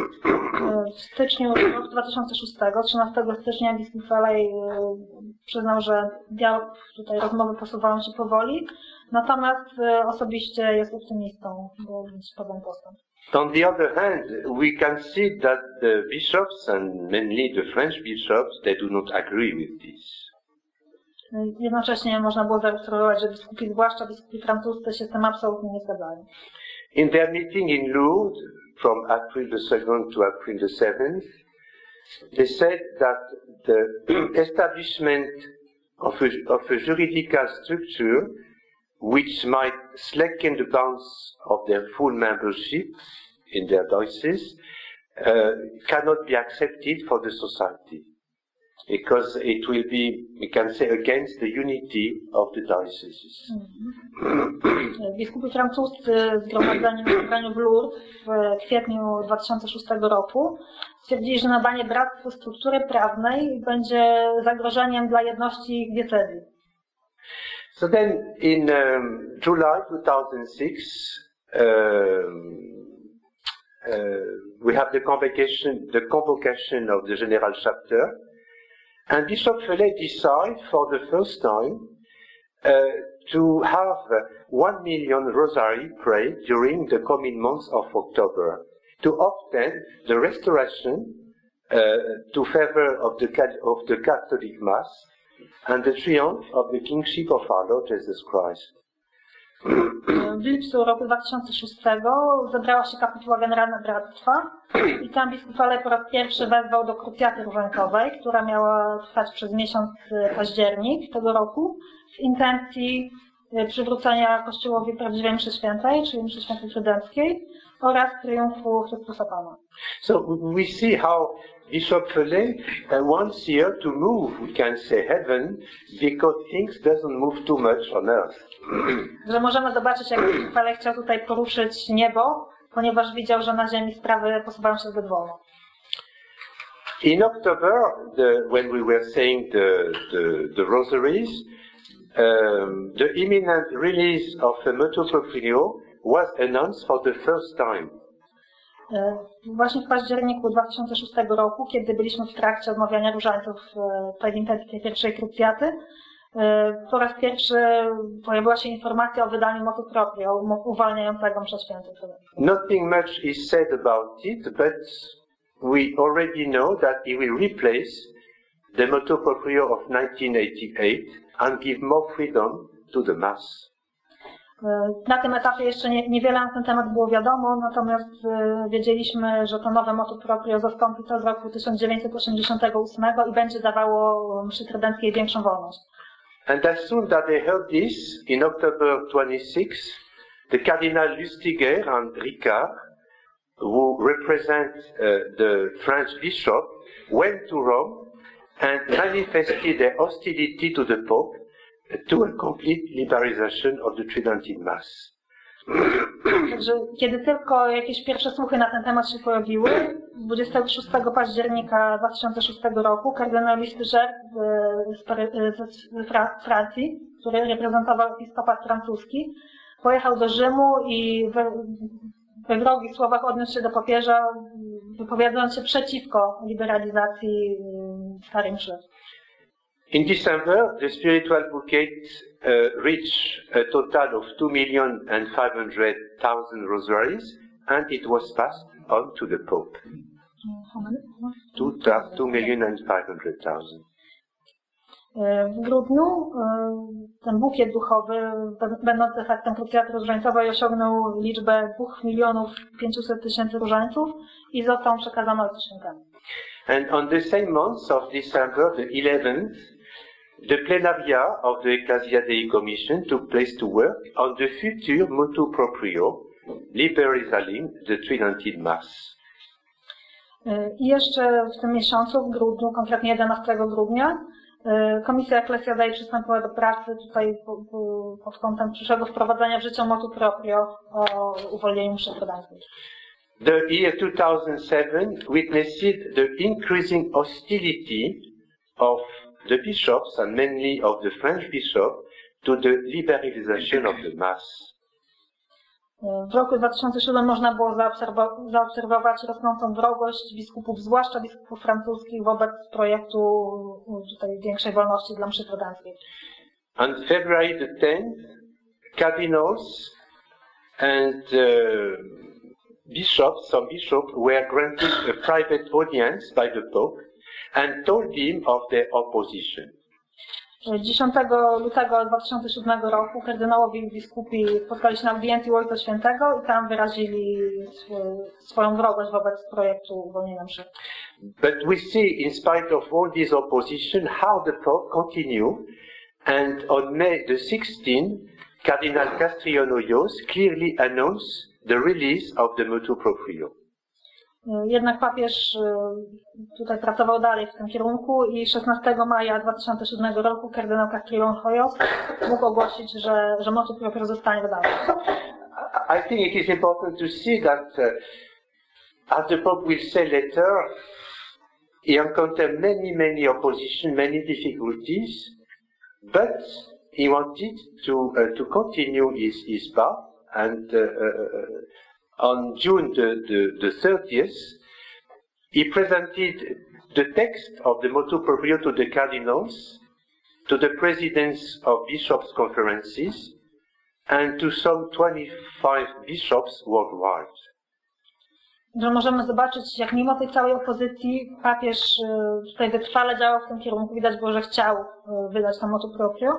W styczniu roku dwa tysiące szóstego, trzynastego stycznia, biskup Fellet przyznał, że dialog, tutaj rozmowy posuwają się powoli, natomiast osobiście jest optymistą, bo widzi pewien postęp. On the other hand, we can see that the bishops, and mainly the French bishops, they do not agree with this. Jednocześnie można było zaobserwować, że biskupi, zwłaszcza biskupi francuscy, się z tym absolutnie nie zgadzają. In their meeting in Lourdes, from April the second to April the seventh, they said that the establishment of a, of a juridical structure which might slacken the bounds of their full membership in their diocese uh, cannot be accepted for the society, because it will be, we can say, against the unity of the dioceses. Mm-hmm. Biskupi francuscy zgromadzeni na spotkaniu w Lourdes w kwietniu dwa tysiące szóstego roku stwierdzili, że nadanie bractwu struktury prawnej będzie zagrożeniem dla jedności ich diecezji. So then in um, July two thousand six, um, uh, we have the convocation, the convocation of the General Chapter. And Bishop Fellet decided for the first time uh, to have one million rosary prayed during the coming months of October to obtain the restoration uh, to favor of the, of the Catholic Mass and the triumph of the kingship of our Lord Jesus Christ. W lipcu roku dwa tysiące szóstego zebrała się kapituła generalna bractwa i tam biskup Fellet po raz pierwszy wezwał do krucjaty różańcowej, która miała trwać przez miesiąc październik tego roku, w intencji przywrócenia Kościołowi prawdziwej mszy świętej, czyli mszy świętej trydenckiej, oraz triumfu Chrystusa Pana. So we see how Bishop Foley uh, wants here to move, we can say, heaven, because things doesn't move too much on earth. Że możemy zobaczyć, jak Foley chciał tutaj poruszyć niebo, ponieważ widział, że na ziemi sprawy posuwają się zbyt wolno. In October, the, when we were saying the, the, the rosaries, um, the imminent release of a motu proprio was announced for the first time. Właśnie w październiku dwa tysiące szóstego roku, kiedy byliśmy w trakcie odmawiania różańców tej pierwszej krucjaty, po raz pierwszy pojawiła się informacja o wydaniu motu proprio uwalniającego mszę świętą. Nothing much is said about it, but we already know that it will replace the motu proprio of nineteen eighty-eight and give more freedom to the Mass. Na tym etapie jeszcze nie, niewiele na ten temat było wiadomo, natomiast wiedzieliśmy, że to nowe motu proprio zastąpi to z roku tysiąc dziewięćset osiemdziesiątego ósmego i będzie dawało mszy trydenckiej większą wolność. And as soon as they heard this, in October twenty-sixth, the Cardinal Lustiger and Ricard, who represent uh, the French bishop, went to Rome and manifested their hostility to the Pope to a complete liberalization of the Tridentine Mass. Także kiedy tylko jakieś pierwsze słuchy na ten temat się pojawiły, dwudziestego szóstego października dwa tysiące szóstego roku kardynał Lustiger z Francji, który reprezentował episkopat francuski, pojechał do Rzymu i we, we wrogich słowach odniósł się do papieża, wypowiadając się przeciwko liberalizacji starej mszy. In December, the spiritual bouquet uh, reached a total of two million and five hundred thousand rosaries, and it was passed on to the Pope. Two, two million and five hundred thousand. W grudniu ten bukiet duchowy, będący efektem krucjaty różańcowej, osiągnął liczbę dwóch milionów pięciuset tysięcy różańców i został przekazany Ojcu Świętemu. And on the same month of December, the eleventh, the plenaria of the Ecclesia Dei Commission took place to work on the future motu proprio, liberalizing the Tridentine Mass. I jeszcze w tym miesiącu, w grudniu, konkretnie jedenastego grudnia, Komisja Ecclesia Dei przystąpiła do pracy tutaj pod kątem przyszłego wprowadzenia w życie motu proprio o uwolnieniu mszy trydenckiej. The year two thousand seven witnessed the increasing hostility of the bishops, and mainly of the French bishop, to the liberalization of the Mass. W roku dwa tysiące siódmym można było zaobserwować rosnącą wrogość biskupów, zwłaszcza biskupów francuskich, wobec projektu tutaj większej wolności dla mszy trydenckiej. On February the tenth, cardinals and uh, bishops, some bishops, were granted a private audience by the Pope and told him of their opposition. dziesiątego lutego dwa tysiące siódmego roku kardynałowie i biskupi spotkali się na audiencji u Ojca Świętego i tam wyrazili swoją wrogość wobec projektu uwolnienia mszy. But we see, in spite of all this opposition, how the Pope continued, and on May the sixteenth, Cardinal Castriot Hoyos clearly announced the release of the motu proprio. Jednak papież tutaj pracował dalej w tym kierunku i szesnastego maja dwa tysiące siódmego roku kardynał Castriot Hoyos mógł ogłosić, że, że motu proprio zostanie wydane. I think it is important to see that, uh, as the Pope will say later, he encountered many, many opposition, many difficulties, but he wanted to uh, to continue his his path, and uh, uh, on June the, the, the thirtieth, he presented the text of the motu proprio to the cardinals, to the presidents of bishops' conferences, and to some twenty-five bishops worldwide. Że możemy zobaczyć, jak mimo tej całej opozycji papież tutaj wytrwale działał w tym kierunku. Widać było, że chciał wydać to motu proprio.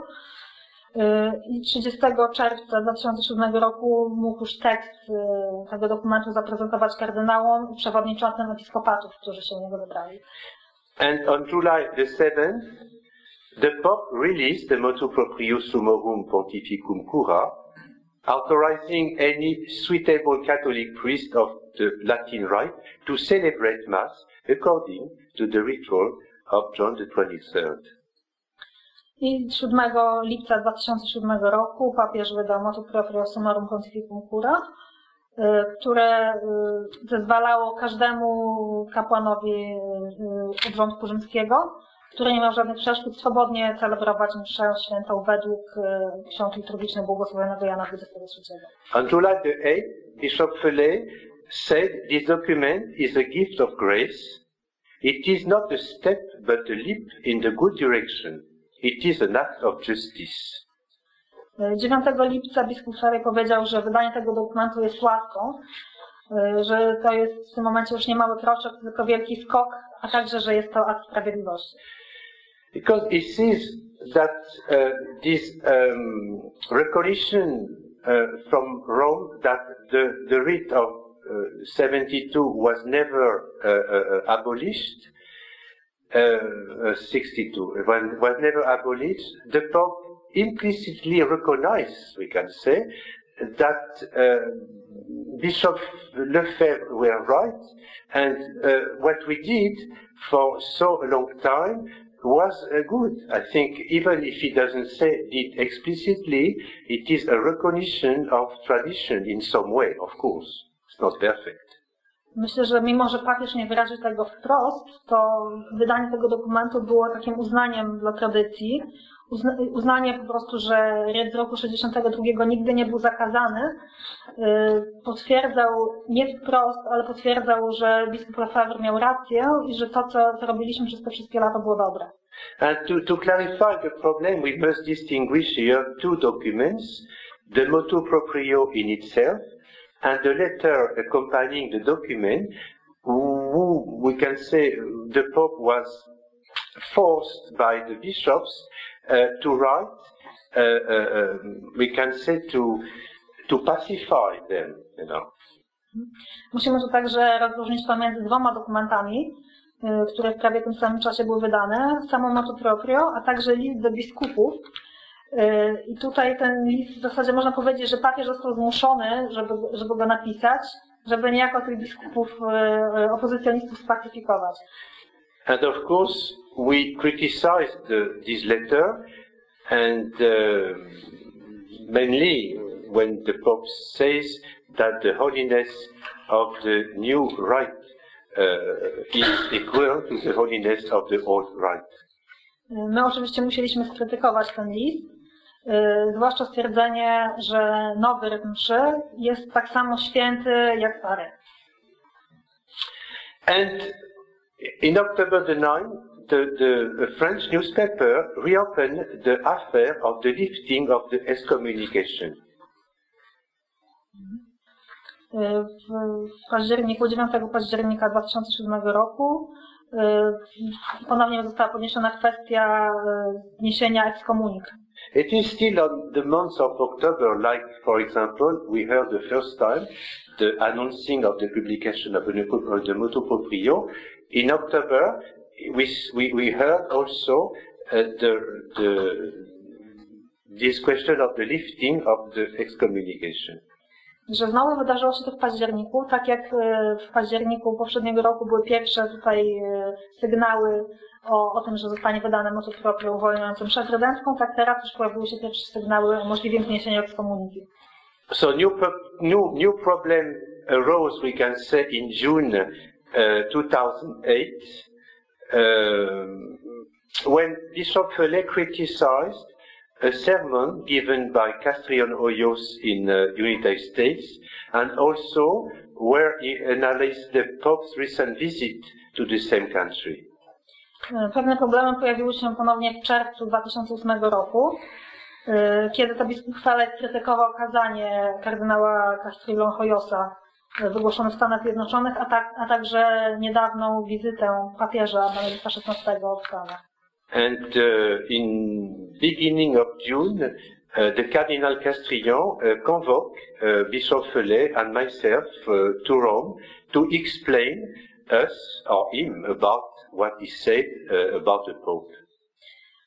I trzydziestego czerwca dwa tysiące siódmego roku mógł już tekst tego dokumentu zaprezentować kardynałom i przewodniczącym episkopatów, którzy się u niego wybrali. And on July the seventh, the Pope released the motu proprio Summorum Pontificum Cura, authorizing any suitable Catholic priest of the Latin Rite to celebrate Mass according to the ritual of John the twenty-third. I siódmego lipca dwa tysiące siódmego roku papież wydał motu proprio Summorum Pontificum Cura, które zezwalało każdemu kapłanowi obrządku rzymskiego, który nie miał żadnych przeszkód, swobodnie celebrować mszę świętą według ksiąg liturgicznych błogosławionego Jana dwudziestego trzeciego. On July the eighth, Bishop Felay said this document is a gift of grace. It is not a step but a leap in the good direction. It is an act of justice. dziewiątego lipca biskup Felay powiedział, że wydanie tego dokumentu jest łaską, że to jest w tym momencie już nie mały kroczek, tylko wielki skok, a także, że jest to akt sprawiedliwości. Because it says that uh, this um, recognition uh, from Rome that the, the rite of uh, seventy-two was never uh, uh, abolished, uh, sixty-two was, was never abolished, the Pope implicitly recognized, we can say, that uh, Bishop Lefebvre were right, and uh, what we did for so a long time was uh, good. I think even if he doesn't say it explicitly, it is a recognition of tradition in some way, of course. It's not perfect. Myślę, że mimo, że papież nie wyraził tego wprost, to wydanie tego dokumentu było takim uznaniem dla tradycji, uzna uznanie po prostu, że ryt z roku sześćdziesiątego drugiego nigdy nie był zakazany, potwierdzał, nie wprost, ale potwierdzał, że biskup Lefebvre miał rację i że to, co, co robiliśmy przez te wszystkie lata, było dobre. And to, to clarify the problem, we must distinguish here two documents, the motu proprio in itself and the letter accompanying the document, who we can say the Pope was forced by the bishops uh, to write, uh, uh, we can say to, to pacify them, you know. Musimy tu także rozróżnić pomiędzy dwoma dokumentami, które w prawie tym samym czasie były wydane, samo motu proprio, a także list do biskupów. I tutaj ten list w zasadzie można powiedzieć, że papież został zmuszony, żeby, żeby go napisać, żeby niejako tych biskupów opozycjonistów spacyfikować. And of course we criticized the, this letter, and uh, mainly when the Pope says that the holiness of the new rite uh, is equal to the holiness of the old rite. My oczywiście musieliśmy skrytykować ten list, zwłaszcza stwierdzenie, że nowy rytm mszy jest tak samo święty jak stary. And in October the ninth, the, the French newspaper reopened the affair of the lifting of the excommunication. W październiku, dziewiątego października dwa tysiące siódmego roku ponownie została podniesiona kwestia zniesienia ekskomunik. It is still on the month of October, like, for example, we heard the first time the announcing of the publication of the, of the motu proprio. In October, we, we, we heard also uh, the, the, this question of the lifting of the excommunication. Że znowu wydarzyło się to w październiku, tak jak w październiku poprzedniego roku były pierwsze tutaj sygnały o, o tym, że zostanie wydane motu proprio uwolniające mszę trydencką, tak teraz już pojawiły się pierwsze sygnały o możliwym zniesieniu ekskomuniki. So new, new, new problem arose, we can say, in June uh, two thousand eight, uh, when Bishop Felay criticized a sermon given by Castrillon Hoyos in the uh, United States, and also where he analyzed the Pope's recent visit to the same country. Pewne problemy pojawiły się ponownie w czerwcu dwa tysiące ósmego roku, kiedy to biskup Felay krytykował kazanie kardynała Castrillon Hoyosa wygłoszone w Stanach Zjednoczonych, a, tak, a także niedawną wizytę papieża Benedykta szesnastego w Stanach. And uh, in beginning of June, uh, the Cardinal Castrillon uh, convoked uh, Bishop Felay and myself uh, to Rome to explain us or him about what he said uh, about the Pope.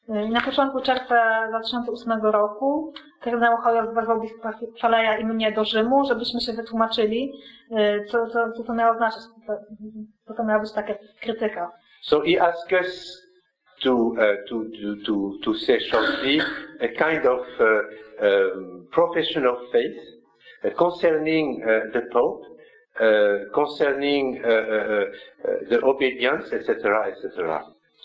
I na początku czerwca dwa tysiące ósmego roku kardynał Hoyos wezwał biskupa Faleja i mnie do Rzymu, żebyśmy się wytłumaczyli, co, co, co to miało znaczyć, co to miała być taka krytyka. So he asked us to, uh, to, to, to, to say shortly a kind of uh, um, profession of faith uh, concerning uh, the Pope, uh, concerning uh, uh, uh, the obedience, et cetera, et cetera.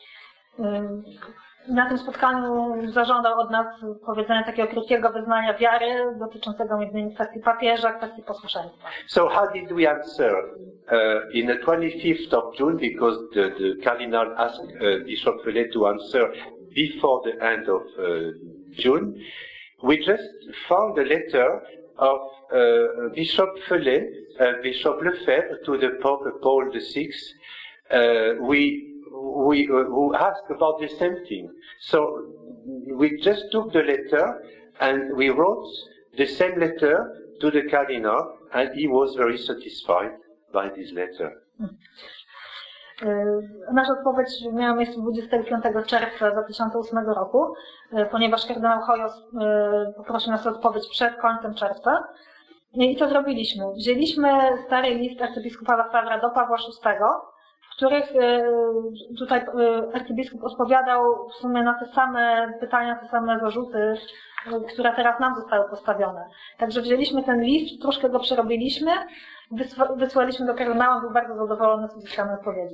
Na tym spotkaniu zażądał od nas powiedzenia takiego krótkiego wyznania wiary dotyczącego między innymi kwestii papieża, kwestii posłuszeństwa. So how did we answer? Uh, in the twenty-fifth of June, because the, the Cardinal asked uh, Bishop Fellay to answer before the end of uh, June, we just found a letter of uh, Bishop Fellay, uh, Bishop Lefebvre to the Pope Paul the sixth. Uh, we we uh, who asked about the same thing. So we just took the letter and we wrote the same letter to the Cardinal, and he was very satisfied by this letter. Nasza odpowiedź miała miejsce dwudziestego piątego czerwca dwa tysiące ósmego roku, ponieważ kardynał Hoyos poprosił nas o odpowiedź przed końcem czerwca. I to zrobiliśmy. Wzięliśmy stary list arcybiskupa Lefebvre do Pawła szóstego, w których tutaj arcybiskup odpowiadał w sumie na te same pytania, te same zarzuty, które teraz nam zostały postawione. Także wzięliśmy ten list, troszkę go przerobiliśmy, wysłaliśmy do kardynała, był bardzo zadowolony z uzyskanej odpowiedzi.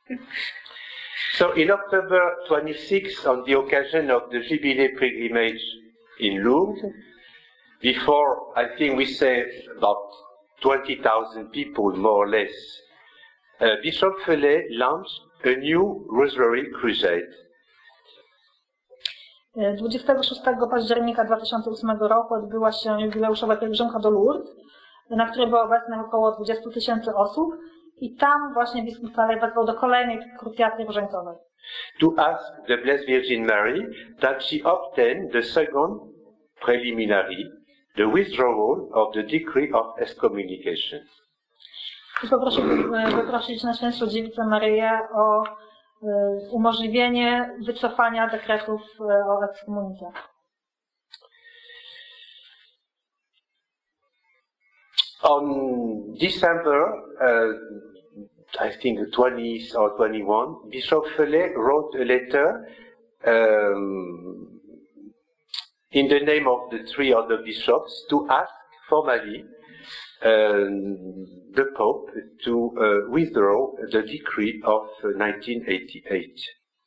So in October twenty-sixth, on the occasion of the Jubilee pilgrimage in Lourdes, before I think we say about twenty thousand people more or less, uh, Bishop Fellay launched a new Rosary Crusade. dwudziestego szóstego października dwa tysiące ósmego roku odbyła się jubileuszowa pielgrzymka do Lourdes, na której było obecnych około dwadzieścia tysięcy osób, i tam właśnie biskup Fellay wezwał do kolejnej krucjaty różańcowej. To ask the Blessed Virgin Mary that she obtain the second preliminary, the withdrawal of the decree of excommunication. I poprosił, wyprosić Najświętszą Dziewicę Maryję o umożliwienie wycofania dekretów o ekskomunice. On December, uh, I think twentieth or twenty-one, Bishop Fellay wrote a letter um, in the name of the three other bishops to ask formally um, the Pope to uh, withdraw the decree of nineteen eighty-eight.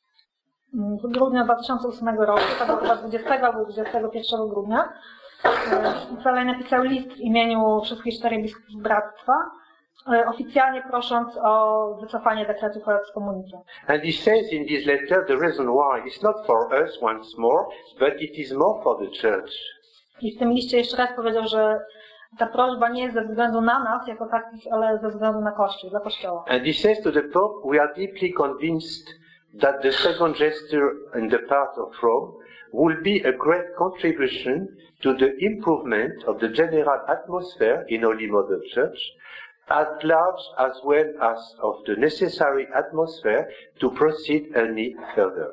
W grudniu dwa tysiące ósmego roku, to było chyba dwudziestego albo dwudziestego pierwszego grudnia, Fellay napisał list w imieniu wszystkich czterech biskupów bractwa, oficjalnie prosząc o wycofanie dekretów o ekskomunice. And he says in this letter the reason why it's not for us once more, but it is more for the church. I w tym liście jeszcze raz powiedział, że ta prośba nie jest ze względu na nas jako takich, ale ze względu na Kościół, dla Kościoła. And he says to the Pope, we are deeply convinced that the second gesture on the part of Rome will be a great contribution to the improvement of the general atmosphere in Holy Mother Church, at large as well as of the necessary atmosphere to proceed any further.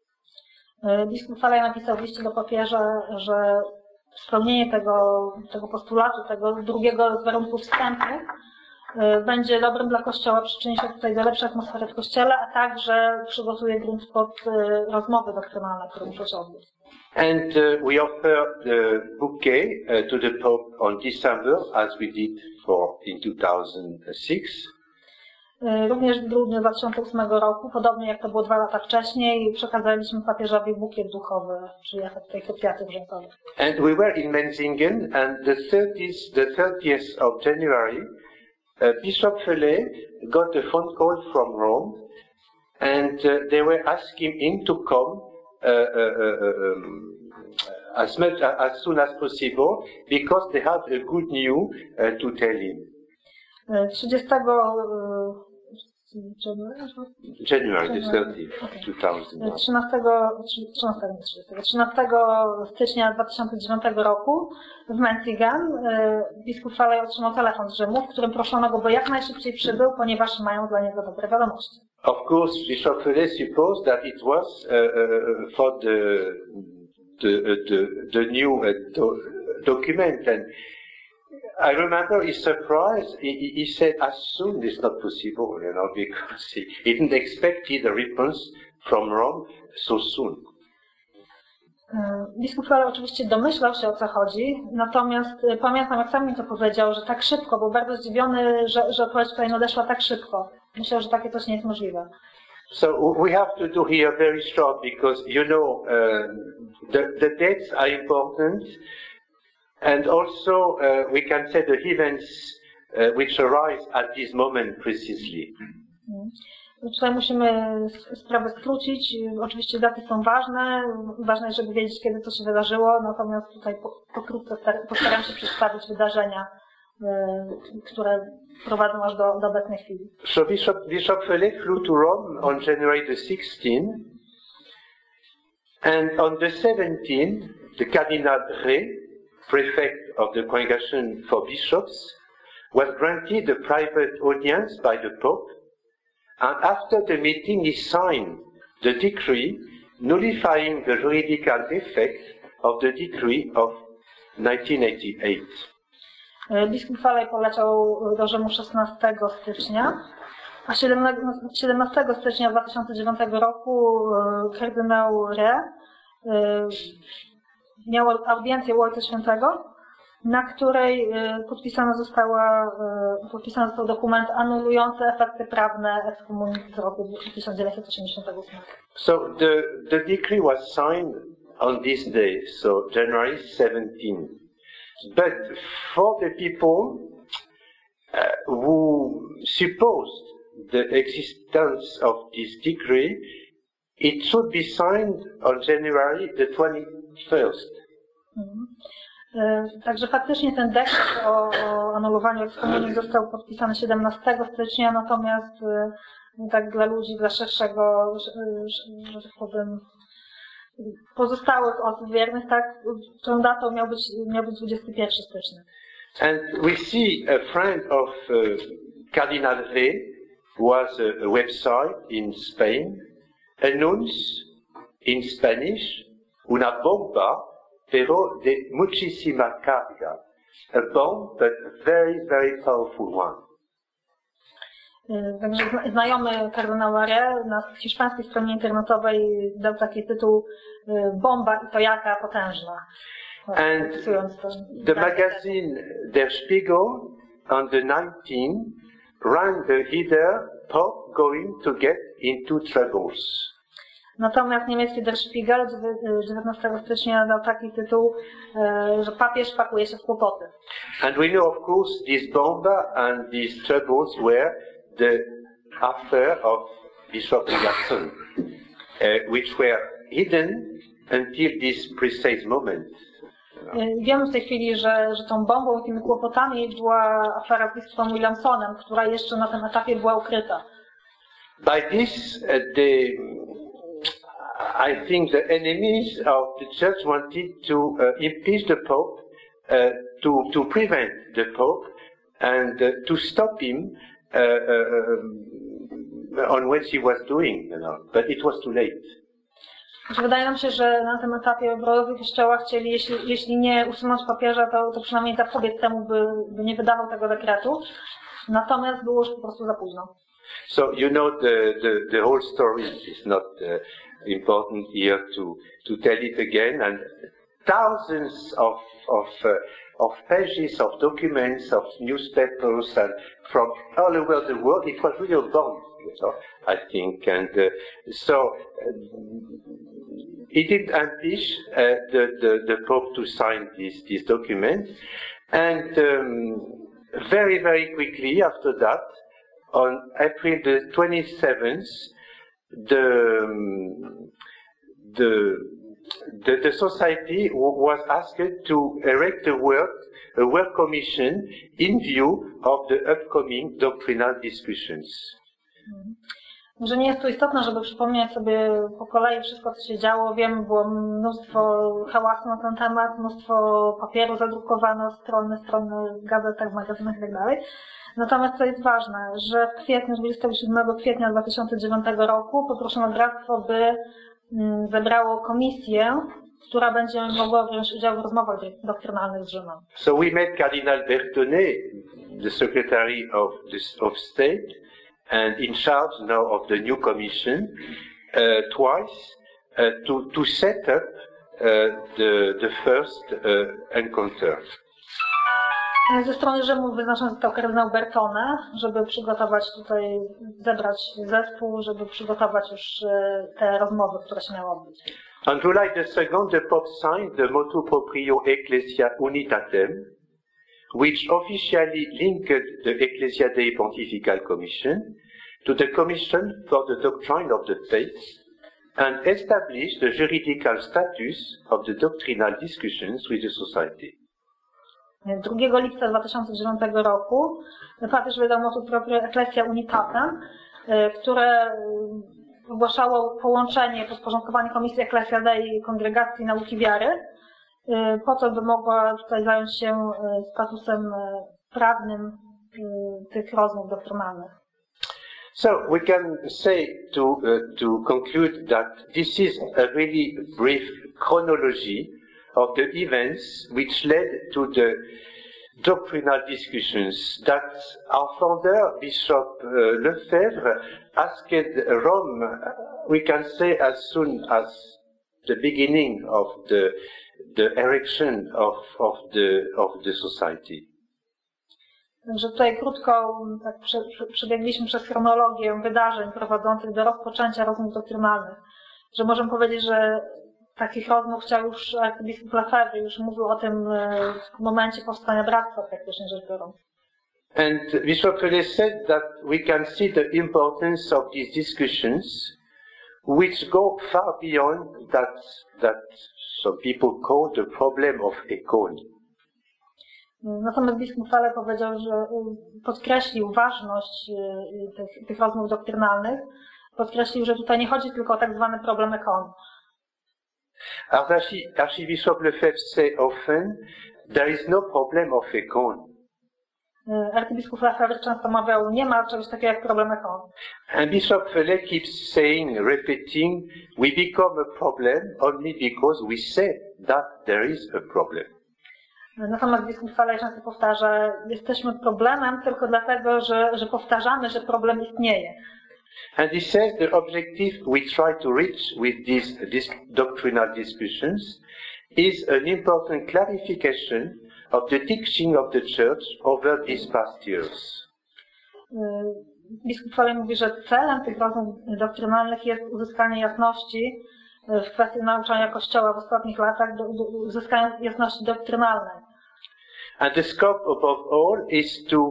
Biskup Fellay napisał w liście do papieża, że spełnienie tego, tego postulatu, tego drugiego z warunków wstępnych będzie dobrym dla Kościoła, przyczyni się tutaj do lepszej atmosfery w Kościele, a także przygotuje grunt pod rozmowy doktrynalne, które muszą się odbyć. And uh, we offer the bouquet uh, to the Pope on December, as we did for in two thousand six. Również w grudniu dwa tysiące ósmego roku, podobnie jak to było dwa lata wcześniej, przekazaliśmy papieżowi bukiet duchowy, czyli efekt tej krucjaty różańcowej. And we were in Menzingen, and the thirtieth, the thirtieth of January, uh, Bishop Fellay got a phone call from Rome, and uh, they were asking him to come Uh, uh, uh, um, as much uh, as soon as possible, because they had a good news uh, to tell him. trzydziestego January the thirtieth, okay. two thousand. trzynastego stycznia dwa tysiące dziewiątego roku w Menzingen biskup Fellay otrzymał telefon z Rzymu, w którym proszono go, by jak najszybciej przybył, ponieważ mają dla niego dobre wiadomości. Of course, Bishop Fele supposed that it was uh, uh, for the the, the, the new uh, do, document, and I remember his surprise. He, he said, "As soon it's not possible, you know, because he, he didn't expect the response from Rome so soon." Biskup Fele oczywiście domyślał się, o co chodzi, natomiast pamiętam, jak sam mi to powiedział, że tak szybko, był bardzo zdziwiony, że, że odpowiedź tutaj nadeszła tak szybko. Myślał, że takie coś nie jest możliwe. So we have to do here very short because, you know, uh, the, the dates are important, and also uh, we can say the events uh, which arise at this moment precisely. Mm. Tutaj musimy sprawę skrócić. Oczywiście daty są ważne. Ważne jest, żeby wiedzieć, kiedy to się wydarzyło. Natomiast tutaj pokrótce postaram się przedstawić wydarzenia, które prowadzą aż do, do obecnej chwili. So Bishop, Bishop Fele flew to Rome on January the sixteenth, and on the seventeenth, the Cardinal Re, prefect of the Congregation for Bishops, was granted a private audience by the Pope. And after the meeting, he signed the decree nullifying the juridical effect of the decree of nineteen eighty-eight. Biskup Fele poleciał do Rzymu szesnastego stycznia, a siedemnastego stycznia dwa tysiące dziewiątego roku kardynał Re miał audiencję u Ojca Świętego, na której podpisany, została, podpisany został dokument anulujący efekty prawne ekskomuniki z roku tysiąc dziewięćset osiemdziesiątego ósmego. So the, the decree was signed on this day, so January seventeenth. But for the people uh, who supposed the existence of this decree, it should be signed on January the twenty-first. Mhm. Także faktycznie ten dekret o, o anulowaniu ekskomuniki został podpisany siedemnastego stycznia, natomiast tak dla ludzi, dla szerszego, że, że tak powiem, pozostałych osób wiernych, tak, tą datą miał być, miał być dwudziestego pierwszego stycznia. And we see a friend of uh, Cardinal Re was a, a website in Spain, announced in Spanish una bomba pero de muchísima carga, a bomb but very, very powerful one. Także znajomy kardynała Re na hiszpańskiej stronie internetowej dał taki tytuł "Bomba i to jaka potężna". And the magazine Der Spiegel on the nineteenth ran the header "Pope going to get into troubles". Natomiast niemiecki Der Spiegel dziewiętnastego stycznia dał taki tytuł, że papież pakuje się w kłopoty. And we know, of course, this bomba and these troubles were the affair of Bishop Jackson, uh, which were hidden until this precise moment. Wiemy w tej chwili, że, że tą bombą i tymi kłopotami była afera z biskupem Williamsonem, która jeszcze na tym etapie była ukryta. By this, uh, the I think the enemies of the church wanted to uh, impeach the Pope, uh, to, to prevent the Pope and uh, to stop him uh, uh, on what he was doing, you know, but it was too late. Wydaje nam się, że na tym etapie wrogowie Kościoła chcieli, jeśli, jeśli nie usunąć papieża, to, to przynajmniej zapobiec temu, by, by nie wydawał tego dekretu. Natomiast było już po prostu za późno. So you know the, the, the whole story is not uh, important here to, to tell it again, and thousands of, of, uh, of pages of documents, of newspapers, and from all over the world, it was really a bomb, you know, I think, and uh, so uh, it did impeach uh, the, the, the Pope to sign this, this document, and um, very, very quickly after that, on April the twenty-seventh, the, um, the, the, the society was asked to erect a work, a work commission in view of the upcoming doctrinal discussions. że nie jest to istotne, żeby przypomnieć sobie po kolei wszystko, co się działo. Wiem, było mnóstwo hałasu na ten temat, mnóstwo papieru zadrukowano, strony, strony w gazetach, magazynach itd. Natomiast co jest ważne, że w kwietniu, dwudziestego siódmego kwietnia dwa tysiące dziewiątego roku poproszono bractwo, by zebrało komisję, która będzie mogła wziąć udział w rozmowach doktrynalnych z Rzymem. So we met Cardinal Bertone, the Secretary of, the, of State, and in charge now of the new commission, uh, twice uh, to, to set up uh, the, the first uh, encounter. Ze strony Rzymu wyznaczony został kardynał Bertone, żeby przygotować tutaj, zebrać zespół, żeby przygotować już te rozmowy, które się miały odbyć. On July the second, the Pope signed the motu proprio Ecclesia Unitatem, which officially linked the Ecclesiae Pontifical Commission to the Commission for the Doctrine of the Faith and established the juridical status of the doctrinal discussions with the Society. drugiego lipca dwa tysiące dziewiątego roku papież wydał motu proprio Ecclesia Unitatem, które ogłaszało połączenie, podporządkowanie Komisji Ecclesiadei Kongregacji Nauki Wiary, po to, by mogła tutaj zająć się statusem prawnym tych rozmów doktrynalnych. So we can say to, uh, to conclude that this is a really brief chronology of the events which led to the doctrinal discussions that our founder, Bishop uh, Lefebvre, asked Rome, we can say as soon as the beginning of the, the erection of, of, the, of the society. Także tutaj krótko tak przebiegliśmy przez chronologię wydarzeń prowadzących do rozpoczęcia rozmów doktrynalnych. Że możemy powiedzieć, że takich rozmów chciał już arcybiskup Lefebvre, już mówił o tym w momencie powstania bractwa, praktycznie rzecz biorąc. And Bishop Lefebvre said that we can see the importance of these discussions, which go far beyond that, that some people call the problem of econ. Natomiast biskup Fale powiedział, że podkreślił ważność tych, tych rozmów doktrynalnych, podkreślił, że tutaj nie chodzi tylko o tak zwany problem ekon. As Archbishop Lefebvre say often, there is no problem of econ. Arcybiskup Lefebvre często mawiał, nie ma czegoś takiego jak problem ekon. And Bishop Fale keeps saying, repeating, we become a problem only because we say that there is a problem. Natomiast biskup Fale często powtarza, jesteśmy problemem tylko dlatego, że, że powtarzamy, że problem istnieje. And he says the objective we try to reach with these, these doctrinal discussions is an important clarification of the teaching of the Church over these past years. Biskup Fale mówi, że celem tych rozmów doktrynalnych jest uzyskanie jasności w kwestii nauczania Kościoła w ostatnich latach, do, do, uzyskanie jasności doktrynalnej. And the scope above all is to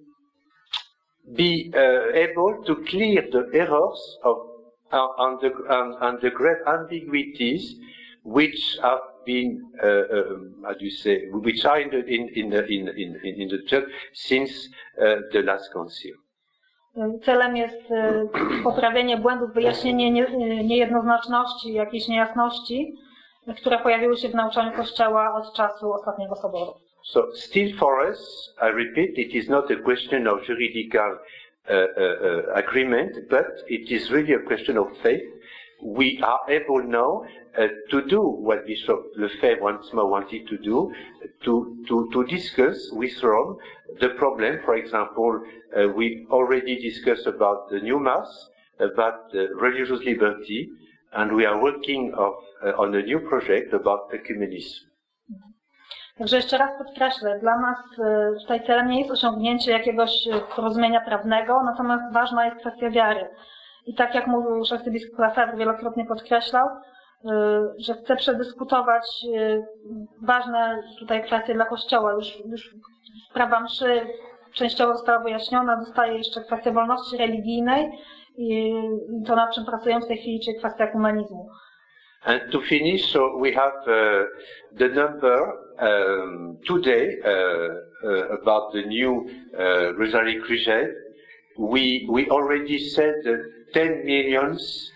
be uh, able to clear the errors of uh, and, the, and, and the great ambiguities which have been, uh, um, how do you say, which are in the, in, in the, in, in, in the church since uh, the last council. Celem jest poprawienie błędów, wyjaśnienie niejednoznaczności, jakiejś niejasności, które pojawiły się w nauczaniu Kościoła od czasu ostatniego soboru. So still for us, I repeat, it is not a question of juridical uh, uh, agreement, but it is really a question of faith. We are able now uh, to do what Bishop Lefebvre once more wanted to do, to, to, to discuss with Rome the problem. For example, uh, we already discussed about the new Mass, about uh, religious liberty, and we are working of, uh, on a new project about ecumenism. Także jeszcze raz podkreślę, dla nas tutaj celem nie jest osiągnięcie jakiegoś porozumienia prawnego, natomiast ważna jest kwestia wiary. I tak jak mówił już arcybiskup Lefebvre wielokrotnie podkreślał, że chce przedyskutować ważne tutaj kwestie dla Kościoła. Już, już sprawa mszy częściowo została wyjaśniona, zostaje jeszcze kwestia wolności religijnej i to, nad czym pracujemy w tej chwili, czyli kwestia ekumenizmu. And to finish, so we have uh, the number um, today uh, uh, about the new uh, Rosary Crusade. we we already said uh, ten millions.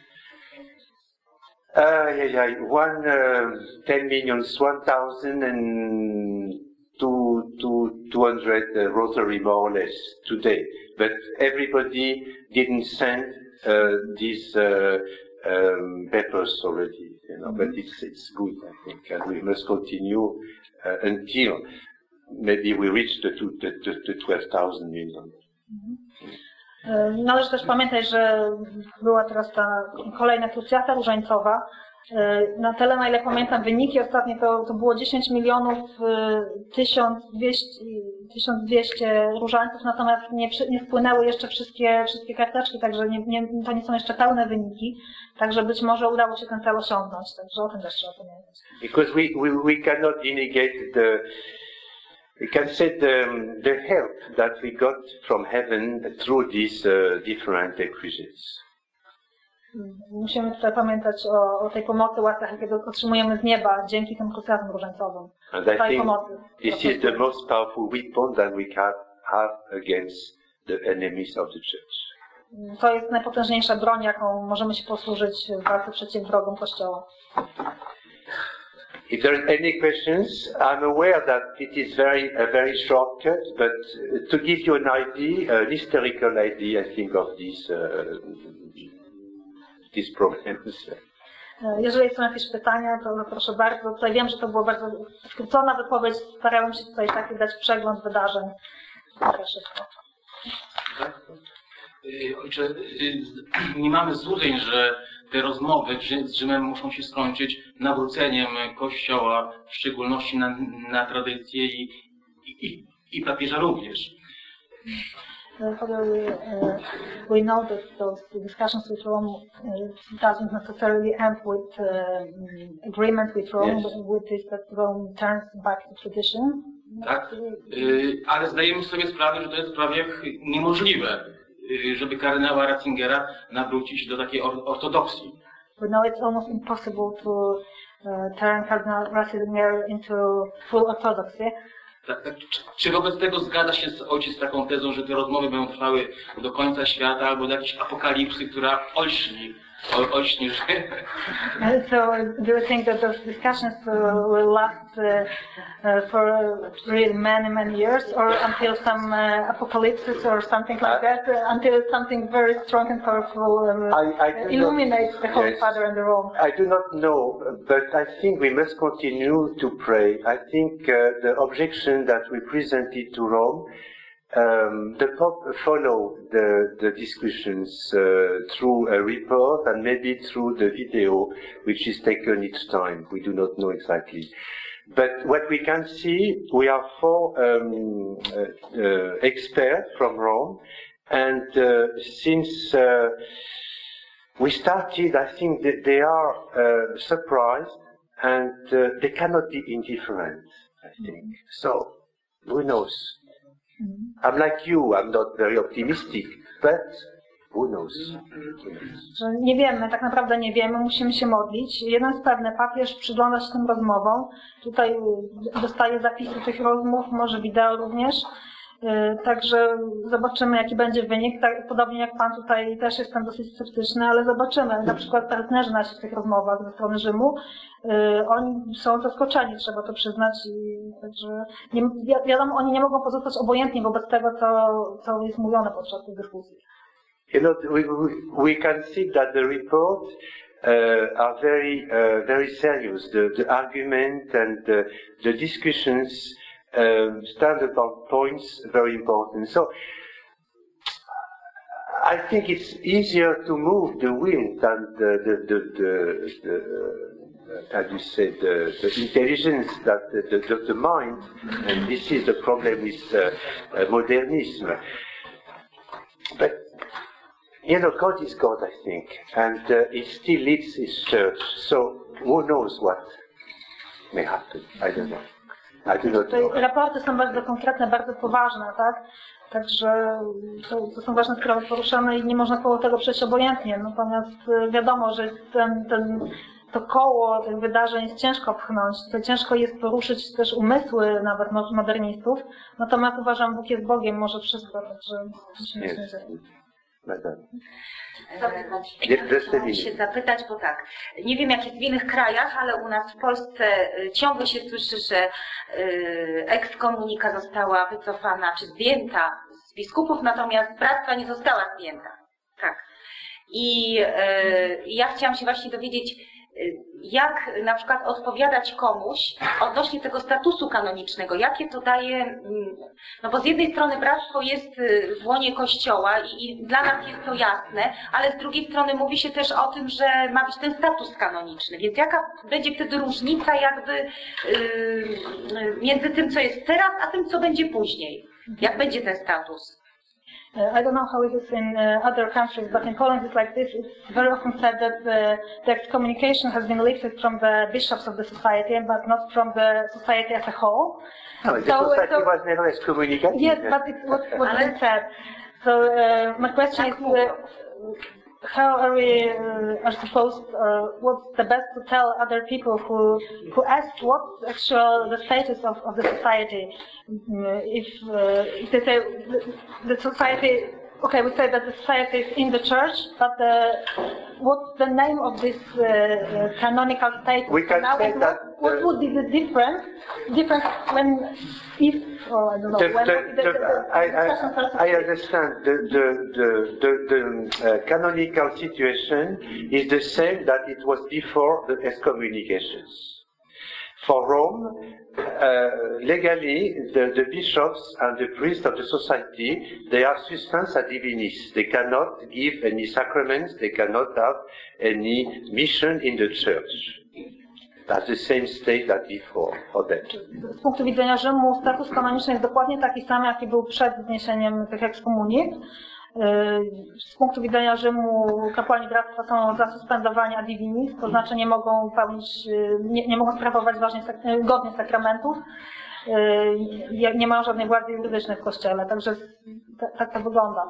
Uh, yeah, yeah, one uh, ten millions, one thousand and two, two, two hundred uh, Rotary more or less today. But everybody didn't send uh, these uh, um, papers already, you know. But it's it's good, I think, and we must continue uh, until maybe we reach the, two, the, the, the twelve thousand million. Należy też pamiętać, że była teraz ta kolejna krucjata różańcowa. Na tyle, na ile pamiętam wyniki ostatnie, to, to było dziesięć milionów tysiąc dwieście różańców, natomiast nie, nie wpłynęły jeszcze wszystkie, wszystkie karteczki, także nie, nie, to nie są jeszcze pełne wyniki, także być może udało się ten cel osiągnąć, także o tym też trzeba pamiętać. Because we, we, we cannot negate the We can say the, the help that we got from heaven through these uh, different requisites. Musimy tutaj pamiętać o, o tej pomocy, łasce, jakiego otrzymujemy z nieba dzięki tym krucjatom różańcowym. And I think this is the most powerful weapon that we can have against the enemies of the church. To jest najpotężniejsza broń, jaką możemy się posłużyć w walce przeciw wrogom Kościoła. If there are any questions, I'm aware that it is very a very shortcut, but to give you an idea, an historical idea, I think, of these uh, these problems. Jeżeli są jakieś pytania, to proszę bardzo. Tutaj wiem, że to była bardzo skrócona wypowiedź. Starałem się tutaj taki dać przegląd wydarzeń. Proszę. Ojcze, nie mamy złudzeń, że te rozmowy z Rzymem muszą się skończyć nawróceniem Kościoła, w szczególności na, na tradycję i, i, i papieża również. We know that those discussions with Rome doesn't necessarily end with agreement with Rome, yes. with this that Rome turns back to tradition. Tak, ale zdajemy sobie sprawę, że to jest prawie niemożliwe, żeby kardynała Ratzingera nawrócić do takiej ortodoksji. We know it's almost impossible to uh, turn Cardinal Ratzinger into full orthodoxy. Tak, tak. Czy, czy wobec tego zgadza się ojciec z taką tezą, że te rozmowy będą trwały do końca świata albo do jakiejś apokalipsy, która olśni, olśni, że... So, do you think that those discussions uh, will last uh, uh, for uh, really many, many years, or until some uh, apocalypse or something like that, uh, until something very strong and powerful um, I, I illuminates not, the Holy yes, Father and the Rome? I do not know, but I think we must continue to pray. I think uh, the objection that we presented to Rome, Um, the Pope followed the, the discussions uh, through a report and maybe through the video, which is taken each time. We do not know exactly. But what we can see, we are four um, uh, uh, experts from Rome, and uh, since uh, we started, I think that they are uh, surprised, and uh, they cannot be indifferent, I think. So, who knows? I'm like you, I'm not very optimistic, but who knows? Że nie wiemy, tak naprawdę nie wiemy, musimy się modlić. Jeden jest pewny, papież przygląda się tym rozmowom, tutaj dostaje zapisy tych rozmów, może wideo również. Także zobaczymy, jaki będzie wynik. Tak, podobnie jak Pan tutaj też jestem dosyć sceptyczny, ale zobaczymy. Na przykład partnerzy nasi w tych rozmowach ze strony Rzymu, oni są zaskoczeni, trzeba to przyznać. I także nie, wi wiadomo, oni nie mogą pozostać obojętni wobec tego, co, co jest mówione podczas tej dyskusji. You know, we, we can see that the report uh, are very, uh, very serious. The, the argument and the, the discussions Um, stand upon points very important. So I think it's easier to move the will than the the the, the, the uh, how do you say the, the intelligence that the, the, the mind, and this is the problem with uh, uh, modernism. But you know, God is God, I think, and uh, He still leads His church. So who knows what may happen? I don't know. Tutaj raporty są bardzo konkretne, bardzo poważne, tak? Także to, to są ważne sprawy poruszane i nie można koło tego przejść obojętnie. Natomiast wiadomo, że ten, ten to koło tych wydarzeń jest ciężko pchnąć, to ciężko jest poruszyć też umysły nawet modernistów, natomiast uważam, Bóg jest Bogiem, może wszystko, także musimy się Chciałam się zapytać, bo tak, nie wiem jak jest w innych krajach, ale u nas w Polsce ciągle się słyszy, że ekskomunika została wycofana czy zdjęta z biskupów, natomiast bractwa nie została zdjęta. Tak. I ja chciałam się właśnie dowiedzieć, jak na przykład odpowiadać komuś odnośnie tego statusu kanonicznego, jakie to daje, no bo z jednej strony bractwo jest w łonie Kościoła i, i dla nas jest to jasne, ale z drugiej strony mówi się też o tym, że ma być ten status kanoniczny, więc jaka będzie wtedy różnica jakby yy, między tym, co jest teraz, a tym, co będzie później? Jak będzie ten status? Uh, I don't know how it is in uh, other countries, but in Poland it's like this. It's very often said that the, the excommunication has been lifted from the bishops of the society, but not from the society as a whole. No, the so, society so, was never excommunicated. Yes, but it's what, what's been said. So uh, my question is, uh, how are we uh, are supposed, uh, what's the best to tell other people who who ask what's actual the status of, of the society? Uh, if, uh, if they say the, the society, okay, we say that the society is in the church, but uh, what's the name of this uh, uh, canonical status? We can now, say what, that what would be the difference? Difference when, if, or I don't know. The, when the, the, the, the, I, I, I understand. The, the, the, the, the uh, canonical situation is the same that it was before the excommunications. For Rome, uh, legally, the, the bishops and the priests of the society, they are suspens ad divinis. They cannot give any sacraments, they cannot have any mission in the church. That's the same state that before for them. Z punktu widzenia Rzymu status kanoniczny jest dokładnie taki sam, jaki był przed zniesieniem tych ekskomunii. Z punktu widzenia Rzymu kapłani bractwa są zasuspendowani ad divinis, to znaczy nie mogą pełnić, nie, nie mogą sprawować ważnych, godnych sakramentów, nie mają żadnej władzy jurydycznej w Kościele, także tak, tak to wygląda.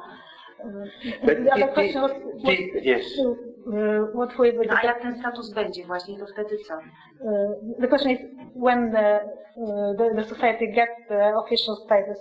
Ale question was, what, yes. what will be the, a jak ten status będzie właśnie, to wtedy co? The question is when the, uh, the, the society gets the official status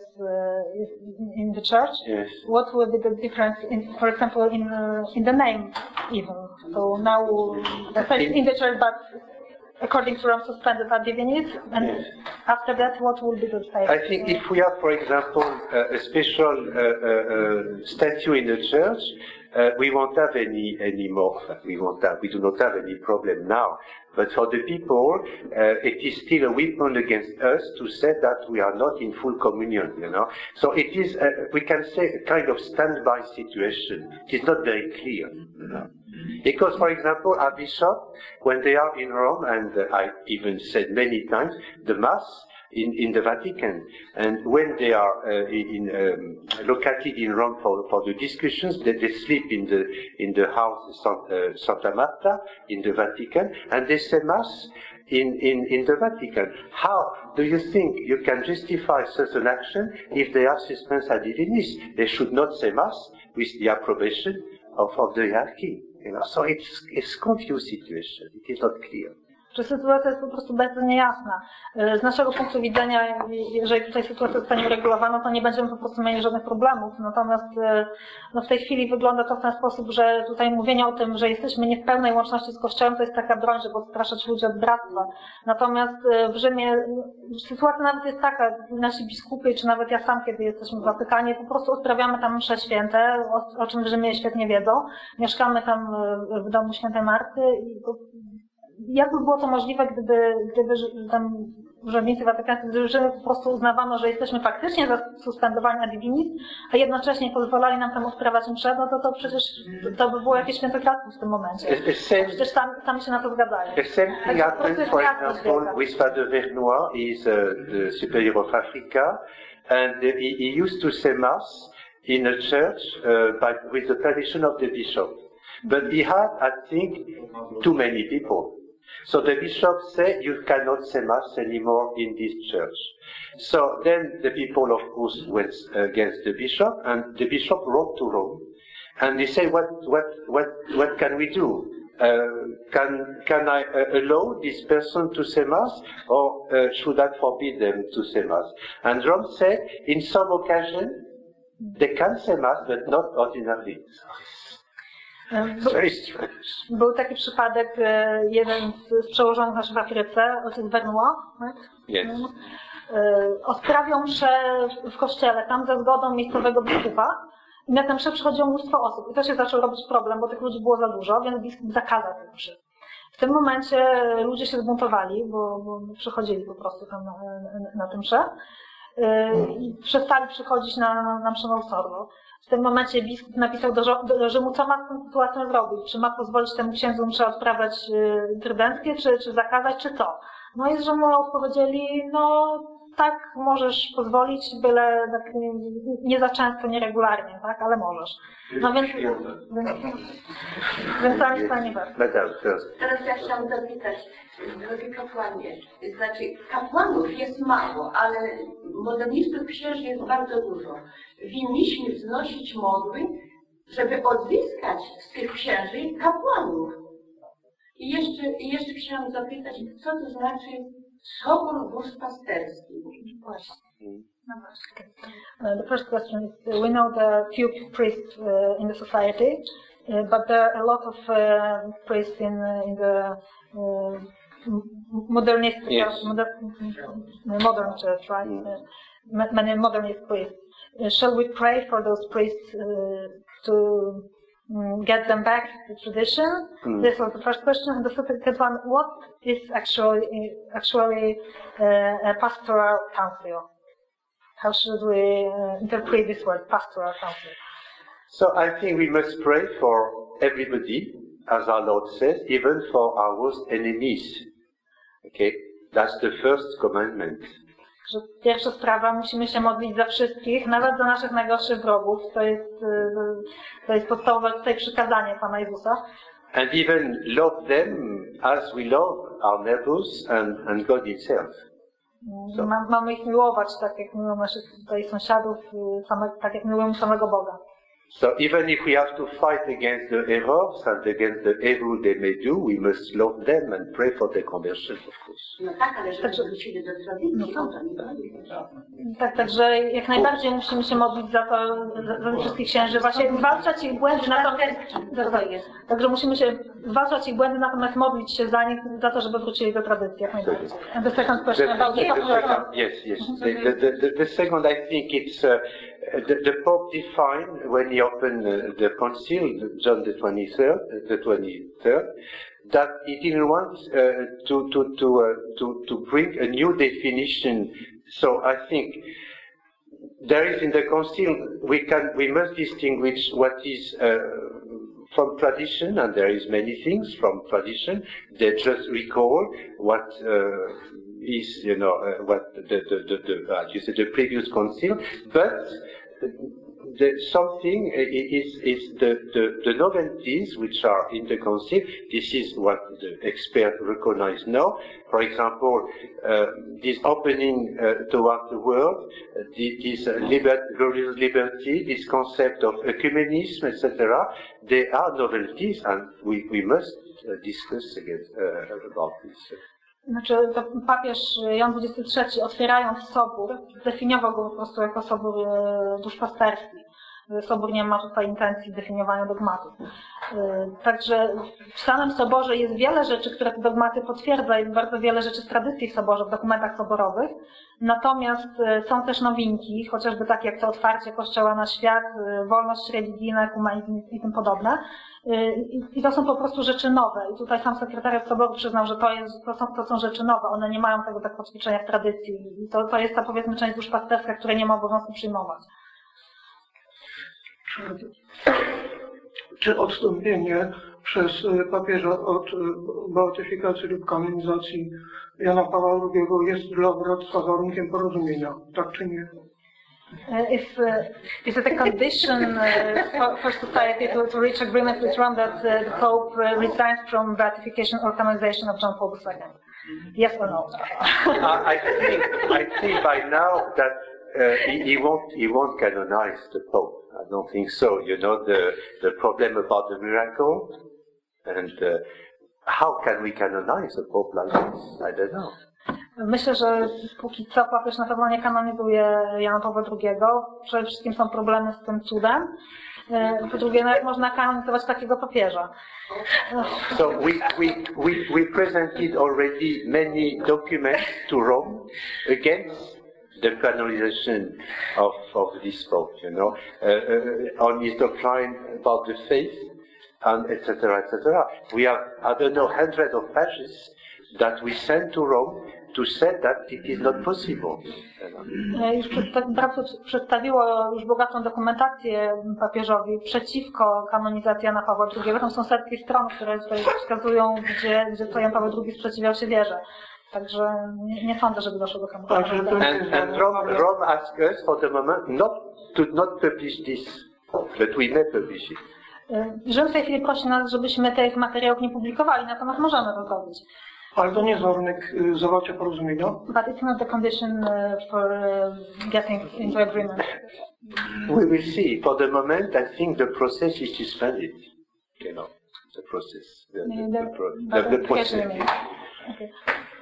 uh, in the church, yes. What will be the difference, in, for example, in uh, in the name even? So now the faith in the church, but according to Rome, suspended ad divinis, and yes. After that, what will be the status? I think if we have, for example, uh, a special uh, uh, statue in the church, uh, we won't have any any more. We won't have. We do not have any problem now. But for the people, uh, it is still a weapon against us to say that we are not in full communion, you know. So it is, uh, we can say, a kind of standby situation. It is not very clear, you know. Because, for example, our bishop, when they are in Rome, and uh, I even said many times, the Mass in, in the Vatican, and when they are uh, in, um, located in Rome for, for the discussions, they, they sleep in the in the house uh, Santa Marta in the Vatican, and they say Mass in, in, in the Vatican. How do you think you can justify such an action if they are suspens ad divinis? They should not say Mass with the approbation of, of the hierarchy. You know? So it's it's confused situation. It is not clear. Czy sytuacja jest po prostu bardzo niejasna. Z naszego punktu widzenia, jeżeli tutaj sytuacja zostanie uregulowana, to nie będziemy po prostu mieli żadnych problemów. Natomiast no w tej chwili wygląda to w ten sposób, że tutaj mówienie o tym, że jesteśmy nie w pełnej łączności z Kościołem, to jest taka broń, żeby odstraszać ludzi od bractwa. Natomiast w Rzymie sytuacja nawet jest taka, nasi biskupy, czy nawet ja sam, kiedy jesteśmy w Watykanie, po prostu odprawiamy tam msze święte, o, o czym w Rzymie świetnie wiedzą. Mieszkamy tam w domu świętej Marty i jakby było to możliwe, gdyby, gdyby tam urzędnicy watykańscy, że po prostu uznawano, że jesteśmy faktycznie suspendowani ad divinis, a jednocześnie pozwalali nam tam odprawiać msze, no to, to przecież to by było jakieś świętokradztwo w tym momencie. Przecież sami, sami się na to zgadzają. The same thing happened, for example, with Father Vernois, he is uh, the superior of Africa, and he, he used to say Mass in a church uh, by, with the permission of the bishop. But he had, I think, too many people. So the bishop said, you cannot say Mass anymore in this church. So then the people, of course, went against the bishop, and the bishop wrote to Rome, and they say, what, what, what, what can we do? uh, can can I uh, allow this person to say mass, or uh, should I forbid them to say mass? And Rome said, in some occasion, they can say mass, but not ordinarily. Very strange. Był taki przypadek, jeden z przełożonych naszych w Afryce, ojciec Benoit, tak? Yes. Odprawiał mszę w kościele, tam ze zgodą miejscowego biskupa. I na tę mszę przychodziło mnóstwo osób. I to się zaczął robić problem, bo tych ludzi było za dużo, więc biskup zakazał tych mszy. W tym momencie ludzie się zbuntowali, bo, bo przychodzili po prostu tam na, na, na tę mszę. I przestali przychodzić na, na, na mszę Sorbo. W tym momencie biskup napisał do, do Rzymu, co ma z tą sytuacją zrobić. Czy ma pozwolić temu księdzu mszę odprawiać trydenckie, czy, czy zakazać, czy co? No i z Rzymu odpowiedzieli, no tak, możesz pozwolić, byle tak nie, nie za często, nieregularnie, tak, ale możesz. No więc, więc, więc tam jest pani bardzo. Teraz ja chciałam zapytać, drogi kapłanie, znaczy kapłanów jest mało, ale modernistów księży jest bardzo dużo. Winniśmy wznosić modły, żeby odzyskać z tych księży kapłanów. I jeszcze, i jeszcze chciałam zapytać, co to znaczy Sobór Duszpasterski? Właśnie. No właśnie. Uh, the first question is, uh, we know there are few priests uh, in the society, uh, but there are a lot of uh, priests in, uh, in the uh, modernistic, yes. moder modern church, right? Mm. Uh, many modernist priests. Uh, shall we pray for those priests uh, to um, get them back to tradition? Mm. This was the first question. And the second one, what is actually actually uh, a pastoral council? How should we uh, interpret this word, pastoral council? So I think we must pray for everybody, as our Lord says, even for our worst enemies. Okay, that's the first commandment. Pierwsza sprawa, musimy się modlić za wszystkich, nawet za naszych najgorszych wrogów. To jest, to jest podstawowe tutaj przykazanie Pana Jezusa. And even love them as we love our neighbors and, and God Himself. So. Mamy ich miłować, tak jak miłujemy naszych tutaj sąsiadów, same, tak jak miłujemy samego Boga. So even if we have to fight against the errors and against the evil they may do, we must love them and pray for their conversion, of course. No tak, ale żeby wrócili do tradycji, no to tak, także jak najbardziej musimy się modlić za to, za, za wszystkich księży, właśnie zwalczać ich błędy, natomiast, także musimy się zwalczać ich błędy, natomiast modlić się za nich, za to, żeby wrócili do tradycji, jak najbardziej. And the second question about the second, yes, yes. The, the, the, the second, I think it's uh, the, the Pope defined when he opened uh, the Council, John the twenty-third, the twenty-third, that he didn't want uh, to to to uh, to to bring a new definition. So I think there is in the Council we can we must distinguish what is uh, from tradition, and there is many things from tradition. They just recall what. Uh, is, you know, uh, what the, the, the, the uh, you said the previous council, but the, something is, is the, the, the novelties which are in the council. This is what the experts recognize now. For example, uh, this opening uh, toward the world, uh, this uh, liber religious liberty, this concept of ecumenism, et cetera. They are novelties, and we, we must uh, discuss again uh, about this. Znaczy, to papież Jan dwudziesty trzeci, otwierając sobór, zdefiniował go po prostu jako sobór duszpasterski. Sobór nie ma tutaj intencji definiowania dogmatów. Także w samym soborze jest wiele rzeczy, które te dogmaty potwierdza, jest bardzo wiele rzeczy z tradycji w soborze, w dokumentach soborowych. Natomiast są też nowinki, chociażby takie jak to otwarcie Kościoła na świat, wolność religijna, humanizm i tym podobne. I to są po prostu rzeczy nowe. I tutaj sam sekretariat soboru przyznał, że to, jest, to, są, to są rzeczy nowe. One nie mają tego tak potwierdzenia w tradycji. I to, to jest ta, powiedzmy, część duszpasterska, której nie ma obowiązku przyjmować. Czy odstąpienie przez papieża od beatyfikacji lub kanonizacji Jana Pawła drugiego jest dla bractwa warunkiem porozumienia, tak czy nie? Uh, if, uh, is it a condition uh, for, for society to, to reach agreement with Rome that uh, the Pope uh, resigns from beatification or canonization of John Paul the Second? Yes or no? I think I think by now that uh, he, he won't he won't canonize the Pope. I don't think so. You know the the problem about the miracle. And uh, how can we canonize a Pope like this? I don't know. Myślę, że póki co papież na pewno nie kanonizuje Jana Pawła drugiego. Przede wszystkim są problemy z tym cudem. Po drugie, no jak można kanonizować takiego papieża? So we, we, we, we presented already many documents to Rome against the canonization of, of this Pope, you know, uh, uh, on his doctrine about the faith, and et cetera, et cetera. We have, I don't know, hundreds of pages that we sent to Rome to say that it is not possible. Już Bratstwo przedstawiło już bogatą dokumentację papieżowi przeciwko kanonizacji Jana Pawła drugiego. Tam są setki stron, które tutaj wskazują, gdzie, gdzie to Jan Paweł drugi sprzeciwiał się wierze. Także nie, nie sądzę, żeby doszło do kanonizacji. And, and Rome, Rome asked us for the moment not to not publish this, but we may publish it. Rzym w tej chwili prosi nas, żebyśmy tych materiałów nie publikowali, natomiast możemy to zrobić. Ale to nie jest warunek zawarcia porozumienia. But it's not the condition for getting into agreement. We will see. For the moment, I think the process is suspended. You know, the process. The, the, the, the, the, the process. Okay.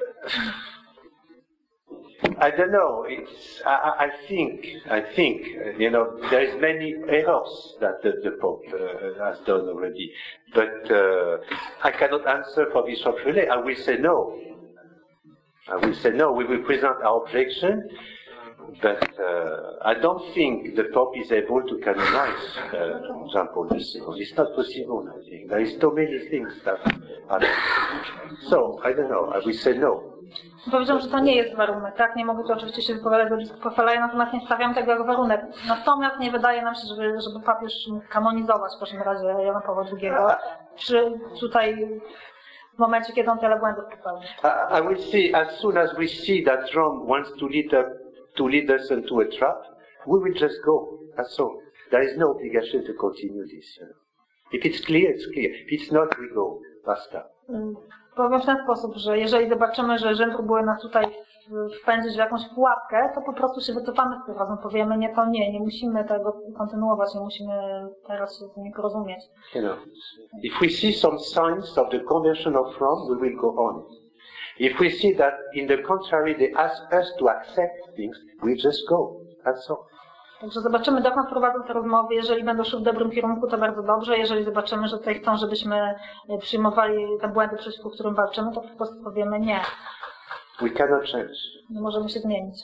I don't know. It's. I, I think. I think. Uh, you know, there is many errors that the, the Pope uh, has done already, but uh, I cannot answer for Bishop Relay. I will say no. I will say no. We will present our objection, but uh, I don't think the Pope is able to canonize uh, Jean Paul the Second. It's not possible. I think there is so many things that are. So I don't know. I will say no. Powiedział, że to nie jest warunek, tak? Nie mogę tu oczywiście się wypowiadać do biskupa Feleja, natomiast nie stawiam tego jako warunek. Natomiast nie wydaje nam się, żeby, żeby papież mógł kanonizować w każdym razie Jana Pawła drugiego przy, tutaj w momencie, kiedy on tyle błędów popełnił. I, I will see, as soon as we see that Rome wants to lead, up, to lead us into a trap, we will just go. That's all. There is no obligation to continue this. You know. If it's clear, it's clear. If it's not, we go. Basta. Mm. Powiem w ten sposób, że jeżeli zobaczymy, że Rzym próbuje nas tutaj wpędzić w jakąś pułapkę, to po prostu się wycofamy z tym razem. Powiemy, nie, to nie, nie musimy tego kontynuować, nie musimy teraz się z nimi porozumieć. You know, if we see some signs of the conversion of Rome, we will go on. If we see that in the contrary they ask us to accept things, we just go. That's all. Także zobaczymy, dokąd prowadzą te rozmowy. Jeżeli będą szły w dobrym kierunku, to bardzo dobrze. Jeżeli zobaczymy, że tutaj chcą, żebyśmy przyjmowali te błędy, przeciwko którym walczymy, to po prostu powiemy nie. We cannot change. Nie możemy się zmienić.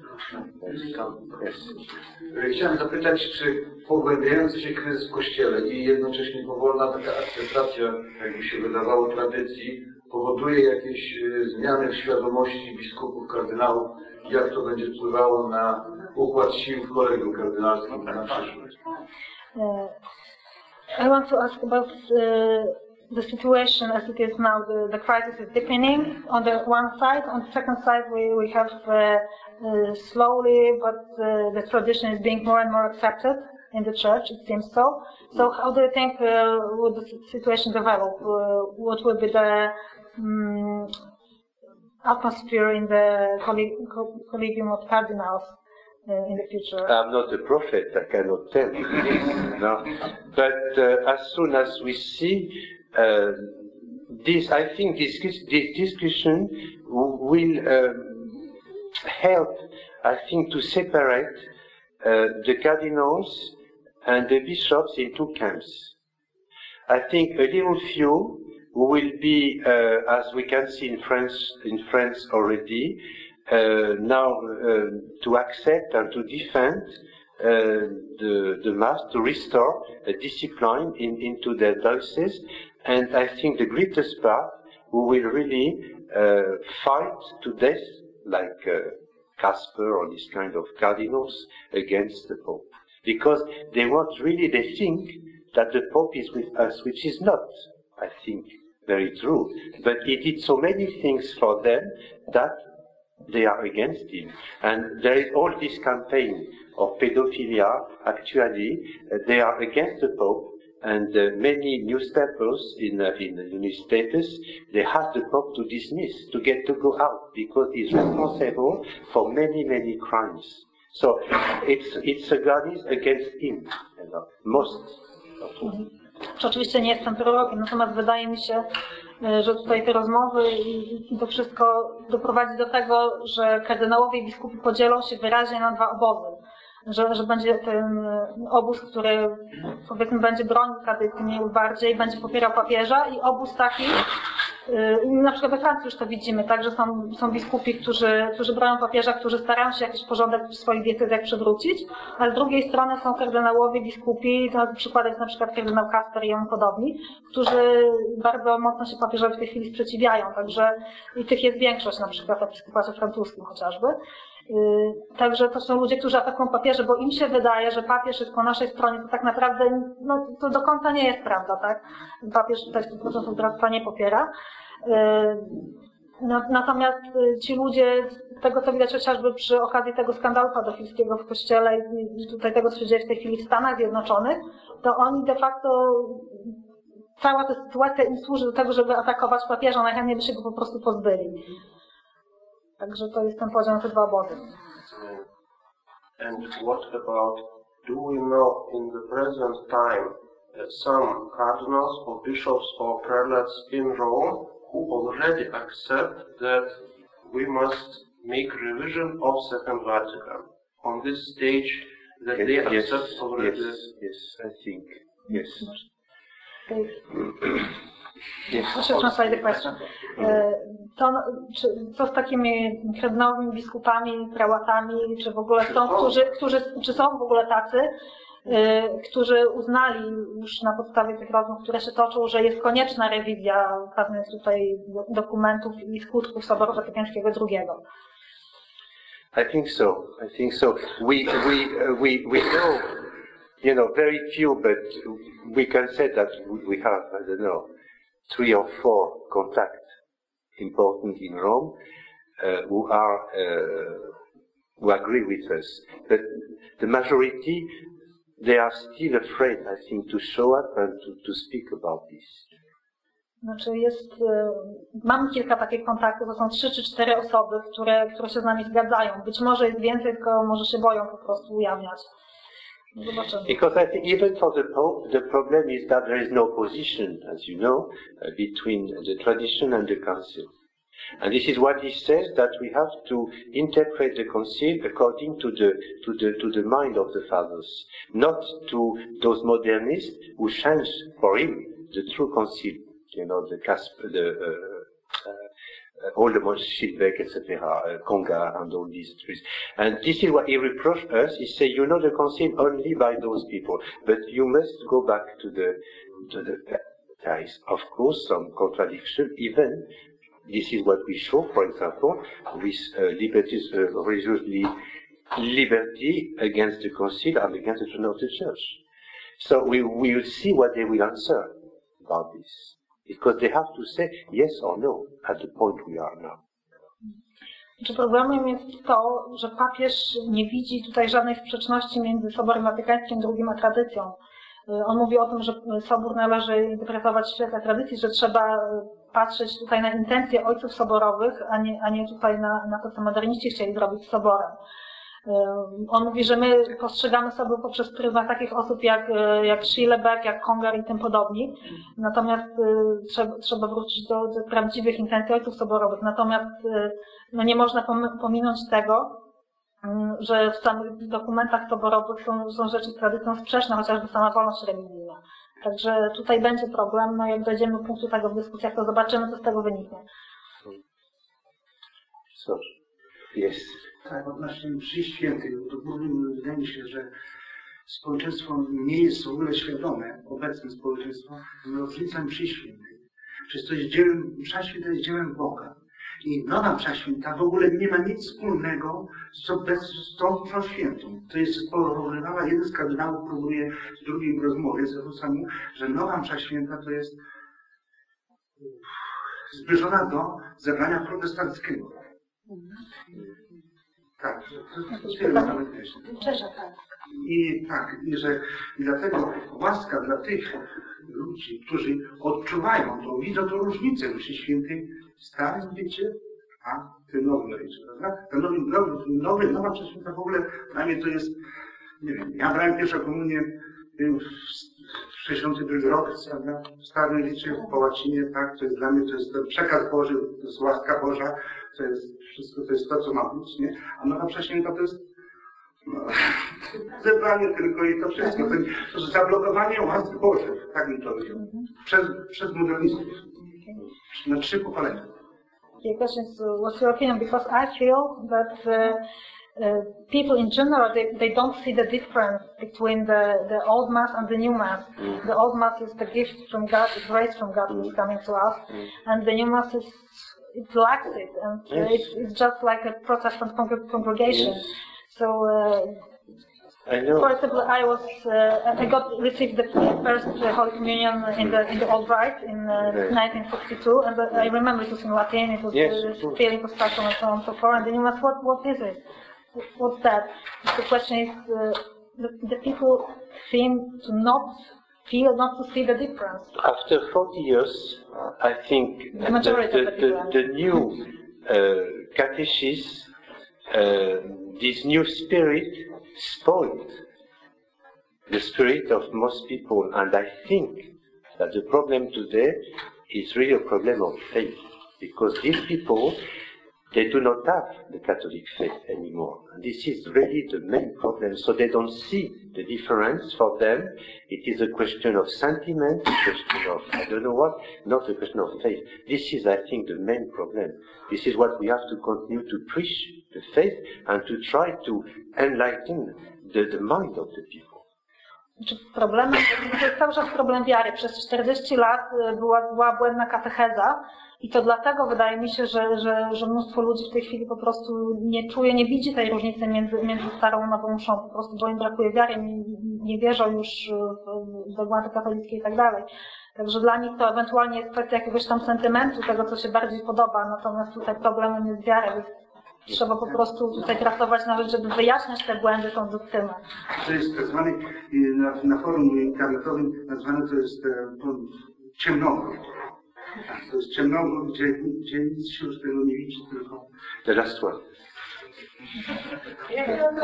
Yes. Chciałem zapytać, czy pogłębiający się kryzys w Kościele i jednocześnie powolna taka akceptacja, jakby się wydawało, tradycji, powoduje jakieś zmiany w świadomości biskupów, kardynałów, jak to będzie wpływało na układ sił w kolegium kardynalskim na przyszłość? Uh, I want to ask about uh, the situation as it is now. The, the crisis is deepening on the one side. On the second side, we, we have uh, uh, slowly, but uh, the tradition is being more and more accepted in the church, it seems so. So how do you think uh, would the situation develop? Uh, what will be the um, atmosphere in the collegium of cardinals uh, in the future? I'm not a prophet, I cannot tell you this, no. But uh, as soon as we see uh, this, I think this, this discussion will um, help, I think, to separate uh, the cardinals and the bishops in two camps. I think a little few will be, uh, as we can see in France, in France already, uh, now uh, to accept and to defend uh, the, the Mass, to restore a discipline in, into their diocese. And I think the greatest part who will really uh, fight to death, like uh, Casper or this kind of cardinals, against the Pope. Because they want really, they think that the Pope is with us, which is not, I think, very true. But he did so many things for them that they are against him. And there is all this campaign of pedophilia, actually, uh, they are against the Pope. And uh, many newspapers in, uh, in the United States, they ask the Pope to dismiss, to get to go out, because he's responsible for many, many crimes. So it's it's a garnish against him, you know, most of all. Czy oczywiście nie jestem prorokiem, natomiast wydaje mi się, że tutaj te rozmowy i, i to wszystko doprowadzi do tego, że kardynałowie i biskupi podzielą się wyraźnie na dwa obozy. Że, że będzie ten obóz, który powiedzmy będzie bronił tradycji mniej lub bardziej, będzie popierał papieża i obóz taki, yy, na przykład we Francji już to widzimy, tak, że są, są biskupi, którzy, którzy bronią papieża, którzy starają się jakiś porządek w swoich diecezjach przywrócić, a z drugiej strony są kardynałowie, biskupi, to przykład jest na przykład kardynał Kasper i on podobni, którzy bardzo mocno się papieżowi w tej chwili sprzeciwiają, także i tych jest większość na przykład w episkopacie francuskim chociażby. Także to są ludzie, którzy atakują papieży, bo im się wydaje, że papież jest po naszej stronie, to tak naprawdę no, to do końca nie jest prawda, tak? Papież tutaj sto procent bractwa nie popiera. Natomiast ci ludzie, z tego co widać chociażby przy okazji tego skandalu pedofilskiego w kościele i tutaj tego, co się dzieje w tej chwili w Stanach Zjednoczonych, to oni de facto, cała ta sytuacja im służy do tego, żeby atakować papieża, najchętniej by się go po prostu pozbyli. Także to jest ten podział na te dwa obozy. And what about, do we know in the present time uh, some cardinals or bishops or prelates in Rome who already accept that we must make revision of Second Vatican? On this stage that yes, they yes, accept already? Yes, yes, I think, yes. Yes. Proszę translate the question. To, czy, co z takimi kardynałami, biskupami, prałatami, czy w ogóle są, którzy, którzy, czy są w ogóle tacy, którzy uznali już na podstawie tych rozmów, które się toczą, że jest konieczna rewizja pewnych tutaj dokumentów i skutków Soboru Watykańskiego drugiego? I think so. I think so. We we uh, we we know, you know, very few, but we can say that we have, I don't know, three or four contacts important in Rome uh, who are uh, who agree with us. But the majority, they are still afraid, I think, to show up and to, to speak about this. Znaczy jest, mam kilka takich kontaktów, to są trzy czy cztery osoby, które, które się z nami zgadzają. Być może jest więcej, tylko może się boją po prostu ujawniać. Zobaczymy. Because I think even for the Pope, the problem is that there is no position, as you know, uh, between the tradition and the Council. And this is what he says, that we have to interpret the Council according to the, to the, to the mind of the Fathers, not to those modernists who change for him the true Council. You know, the Casper, the, uh, uh, all the Schilbeck, et cetera, uh, Conga, and all these trees. And this is what he reproached us. He said, you know the Council only by those people, but you must go back to the, to the, there is, of course, some contradiction, even, this is what we show, for example, with uh, liberties, uh, religiously liberty against the Council and against the Church of the Church. So we will see what they will answer about this. Because they have to say yes or no at the point we are now. Czy problemem jest to, że papież nie widzi tutaj żadnej sprzeczności między Soborem Watykańskim drugim a tradycją. On mówi o tym, że Sobór należy interpretować w świetle tradycji, że trzeba patrzeć tutaj na intencje ojców soborowych, a nie, a nie tutaj na, na to, co moderniści chcieli zrobić z Soborem. On mówi, że my postrzegamy Sobór poprzez pryzmat takich osób jak, jak Schillebeck, jak Congar i tym podobni. Natomiast trzeba, trzeba wrócić do, do prawdziwych intencji ojców soborowych. Natomiast no nie można pominąć tego, że w samych dokumentach soborowych są, są rzeczy z tradycją sprzeczne, chociażby sama wolność religijna. Także tutaj będzie problem, no jak dojdziemy do punktu tego w dyskusjach, to zobaczymy, co z tego wyniknie. So, yes. Tak, odnośnie mszy świętych, to głównym wydaje mi się, że społeczeństwo nie jest w ogóle świadome, obecne społeczeństwo, różnica mszy świętych. Przecież to jest dziełem, msza święta jest dziełem Boga. I nowa msza święta w ogóle nie ma nic wspólnego z, z tą mszą świętą. To jest porównywała, jeden z kardynałów próbuje z drugim w rozmowie zwrócić mu, że nowa msza święta to jest zbliżona do zebrania protestanckiego. Tak, to nawet I tak, i że i dlatego łaska dla tych ludzi, którzy odczuwają to, widzą tą różnicę w mszy świętej w starym wiecie, a w tym nowym wiecie, prawda? Ten nowy, nowy, nowy, nowa msza święta w ogóle dla mnie to jest, nie wiem, ja brałem pierwszą komunię w sześćdziesiąty drugi rok, prawda? Stary liczy po łacinie, tak? To jest dla mnie, to jest ten przekaz Boży, to jest łaska Boża, to jest wszystko, to jest to, co ma być, nie? A Nowa Prześwięta to jest no, zebranie tylko i to wszystko. To, to jest zablokowanie łaski Bożej, tak bym to powiedział. Przez, przez modernistów. Na trzy pokolenia. The question is, uh, what's your opinion? Because I feel that uh, uh, people in general, they, they don't see the difference between the, the old mass and the new mass. Mm. The old mass is the gift from God, the grace from God mm. is coming to us, mm. and the new mass is, it lacks it, and yes. uh, it's, it's just like a Protestant con congregation. Yes. So, uh, I know. For example, I was uh, I got received the first uh, Holy Communion in the in the Old Rite in uh, right. nineteen sixty-two, and uh, I remember it was in Latin. It was yes, uh, feeling of special and so on and so forth. And then you ask, what what is it? What's that? The question is, uh, the, the people seem to not feel, not to see the difference. After forty years, I think the majority the, of the, the, the, the new uh, catechism, uh, this new spirit, spoiled the spirit of most people, and I think that the problem today is really a problem of faith, because these people, they do not have the Catholic faith anymore, and this is really the main problem. So they don't see the difference. For them, it is a question of sentiment, a question of I don't know what, not a question of faith. This is, I think, the main problem. This is what we have to continue to preach, the faith, and to try to enlighten the, the mind of the people. Problemem, to jest cały czas problem wiary. Przez czterdzieści lat była, była błędna katecheza i to dlatego wydaje mi się, że, że, że mnóstwo ludzi w tej chwili po prostu nie czuje, nie widzi tej różnicy między, między starą a nową mszą, po prostu bo im brakuje wiary, nie, nie wierzą już w dogmaty katolickie i tak dalej. Także dla nich to ewentualnie jest kwestia jakiegoś tam sentymentu, tego co się bardziej podoba, natomiast tutaj problemem jest wiara. Trzeba po prostu tutaj pracować na rzecz, żeby wyjaśniać te błędy tą doktrynę. To jest tak zwany, na, na forum internetowym nazwane to jest to ciemnogród. To jest ciemnogród, gdzie, gdzie nic się już tego nie widzi, tylko... The last one. Ja chciałam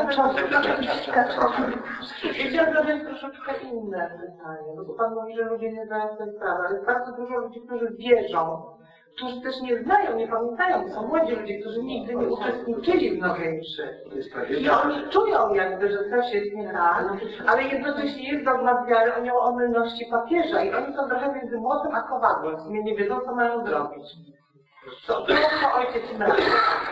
zadać troszeczkę inne pytanie, bo Pan mówi, że ludzie nie znają tej sprawy, ale jest bardzo dużo ludzi, którzy wierzą, którzy też nie znają, nie pamiętają, są młodzi ludzie, którzy nigdy nie uczestniczyli w nowej mszy. I oni czują jakby, że coś jest nie tak, ale jednocześnie jest dogmat wiary o omylności papieża i oni są trochę między młotem a kowadłem, w sumie nie wiedzą, co mają zrobić. To to ojciec Mrak.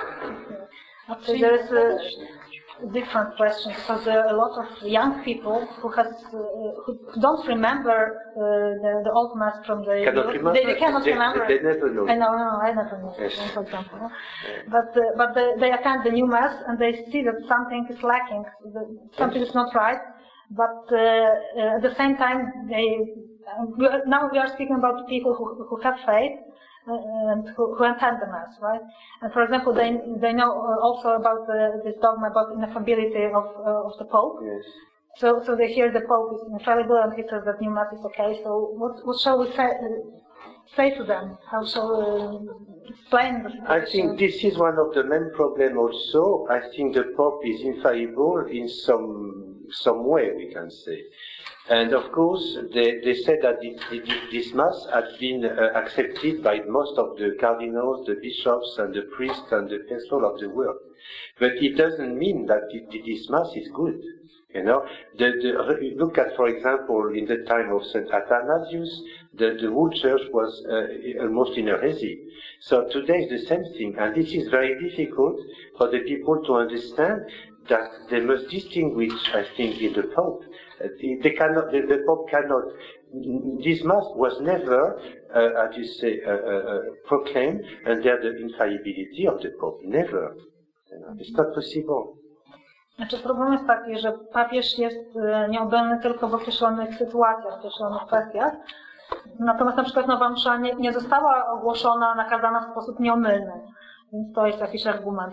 Okay, there is a different question because there are a lot of young people who has uh, who don't remember uh, the, the old mass from the cannot remember. They, they cannot they, remember. They never know. I know, no, I never know. Yes. For example, no? but uh, but they, they attend the new mass and they see that something is lacking, the, something is not right. But uh, uh, at the same time, they uh, now we are speaking about people who who have faith. And who, who attend the mass, right? And for example, they they know also about the, this dogma about ineffability of uh, of the Pope. Yes. So so they hear the Pope is infallible and he says that new mass is okay. So what what shall we say say to them? How shall we explain the situation? I think this is one of the main problems also. I think the Pope is infallible in some some way, we can say. And of course, they, they said that this, this Mass had been uh, accepted by most of the cardinals, the bishops, and the priests, and the people of the world. But it doesn't mean that it, this Mass is good. You know, the, the, look at, for example, in the time of Saint Athanasius, the, the whole church was uh, almost in a heresy. So today is the same thing, and this is very difficult for the people to understand that they must distinguish, I think, in the Pope. They cannot, the, the Pope cannot, this Mass was never, uh, how do you say, uh, uh, proclaimed under the infallibility of the Pope. Never. You know, it's not possible. Znaczy problem jest taki, że papież jest nieomylny tylko w określonych sytuacjach, w określonych kwestiach. Natomiast na przykład nowa msza nie, nie została ogłoszona, nakazana w sposób nieomylny. Więc to jest jakiś argument.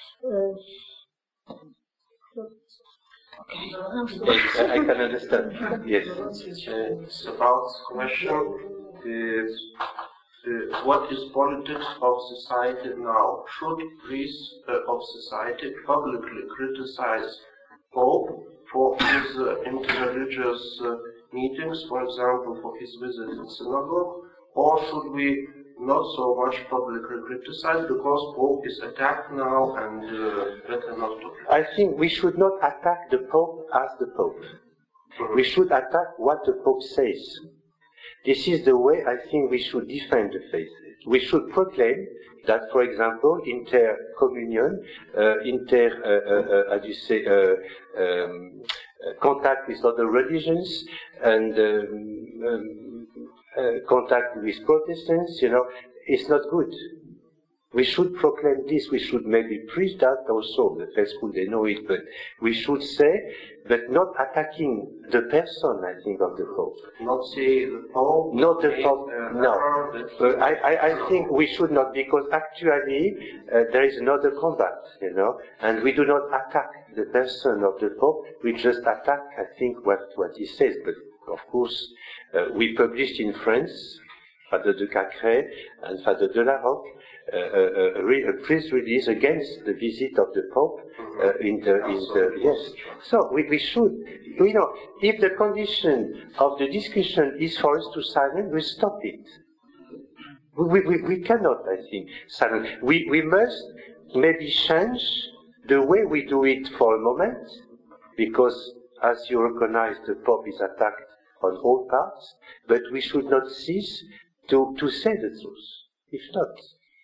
Okay. Yes, I can understand. Yes. It's about question is uh, what is politics of society now? Should priests uh, of society publicly criticize Pope for his uh, interreligious uh, meetings, for example, for his visit in synagogue, or should we not so much publicly criticize because Pope is attacked now and uh, better not to? I think we should not attack the Pope as the Pope. Mm-hmm. We should attack what the Pope says. This is the way I think we should defend the faith. We should proclaim that, for example, intercommunion, uh, inter, uh, uh, how do you say, uh, um, uh, contact with other religions and um, um, uh, contact with Protestants, you know, is not good. We should proclaim this. We should maybe preach that also. The faithful, they know it, but we should say, but not attacking the person, I think, of the Pope. Not say the Pope? Not the Pope, uh, no. Uh, I, I, I think we should not, because actually uh, there is another combat, you know, and we do not attack the person of the Pope. We just attack, I think, what, what he says. But, of course, uh, we published in France, Father de Cacré and Father de la Roque, Uh, a, a, a press release against the visit of the Pope uh, in the in the yes. So we, we should, you know, if the condition of the discussion is for us to silence, we stop it. We we, we cannot, I think, silence. We we must maybe change the way we do it for a moment, because as you recognize, the Pope is attacked on all parts, but we should not cease to to say the truth. If not.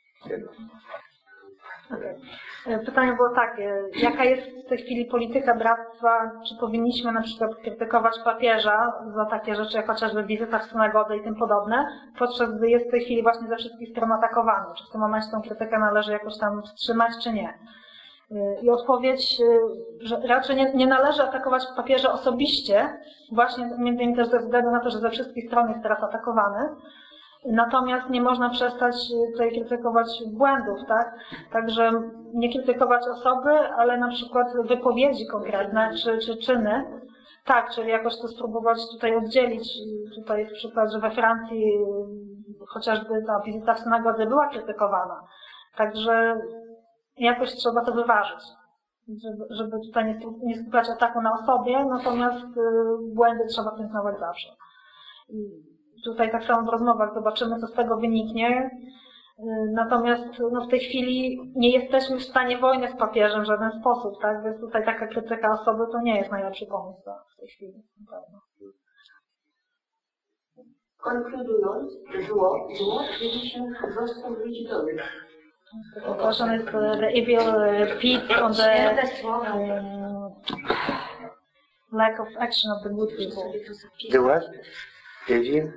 Okay. Pytanie było takie, jaka jest w tej chwili polityka bractwa, czy powinniśmy na przykład krytykować papieża za takie rzeczy, jak chociażby wizyta w synagodze i tym podobne, podczas gdy jest w tej chwili właśnie ze wszystkich stron atakowany. Czy w tym momencie tę krytykę należy jakoś tam wstrzymać, czy nie? I odpowiedź, że raczej nie, nie należy atakować papieża osobiście, właśnie między innymi też ze względu na to, że ze wszystkich stron jest teraz atakowany. Natomiast nie można przestać tutaj krytykować błędów, tak? Także nie krytykować osoby, ale na przykład wypowiedzi konkretne czy, czy czyny. Tak, czyli jakoś to spróbować tutaj oddzielić. Tutaj jest przykład, że we Francji chociażby ta wizyta w synagodze była krytykowana. Także jakoś trzeba to wyważyć, żeby, żeby tutaj nie, nie skupiać ataku na osobie, natomiast błędy trzeba piętnować zawsze. Tutaj tak samo w rozmowach zobaczymy, co z tego wyniknie. Natomiast no, w tej chwili nie jesteśmy w stanie wojny z papieżem w żaden sposób, tak? Więc tutaj taka krytyka osoby to nie jest najlepszy pomysł w tej chwili. Konkludując, było, było dziewięćdziesiąt wzrostów liczbowych. The question is uh, the evil uh, peak on the um, lack of action of the good people. The what? Evil?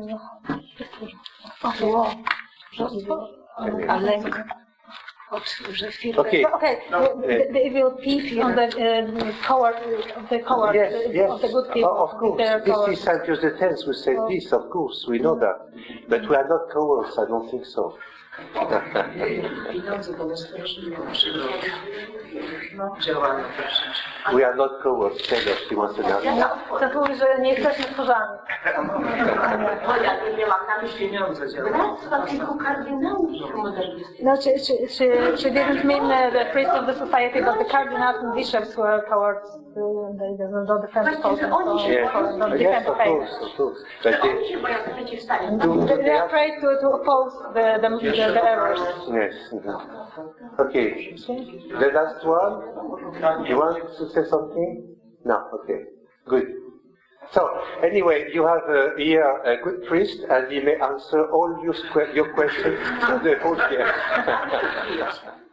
Okay. Okay. The, the evil peak on the uh, coward, the coward yes, yes. of the good people. Oh, of course. This is Saint Pius the tenth who said oh. this, of course. We know that. But we are not cowards, I don't think so. We are not cowards, Taylor, she wants to know. To mówi, że nie jesteśmy tchórzami. Bo ja nie mam na myśli bractwa, tylko kardynałów modernistycznych. No, she, she, she, she didn't mean uh, the priests of the society, but the cardinals and bishops were cowards. Uh, they don't defend the faith. Yes, yes, of course, of course. But they, they are afraid to, to oppose the, the, the, the errors. Yes. Mm-hmm. Okay. The last one. You want to say something? No. Okay. Good. So anyway, you have uh, here a good priest, and he may answer all your your questions to the whole year.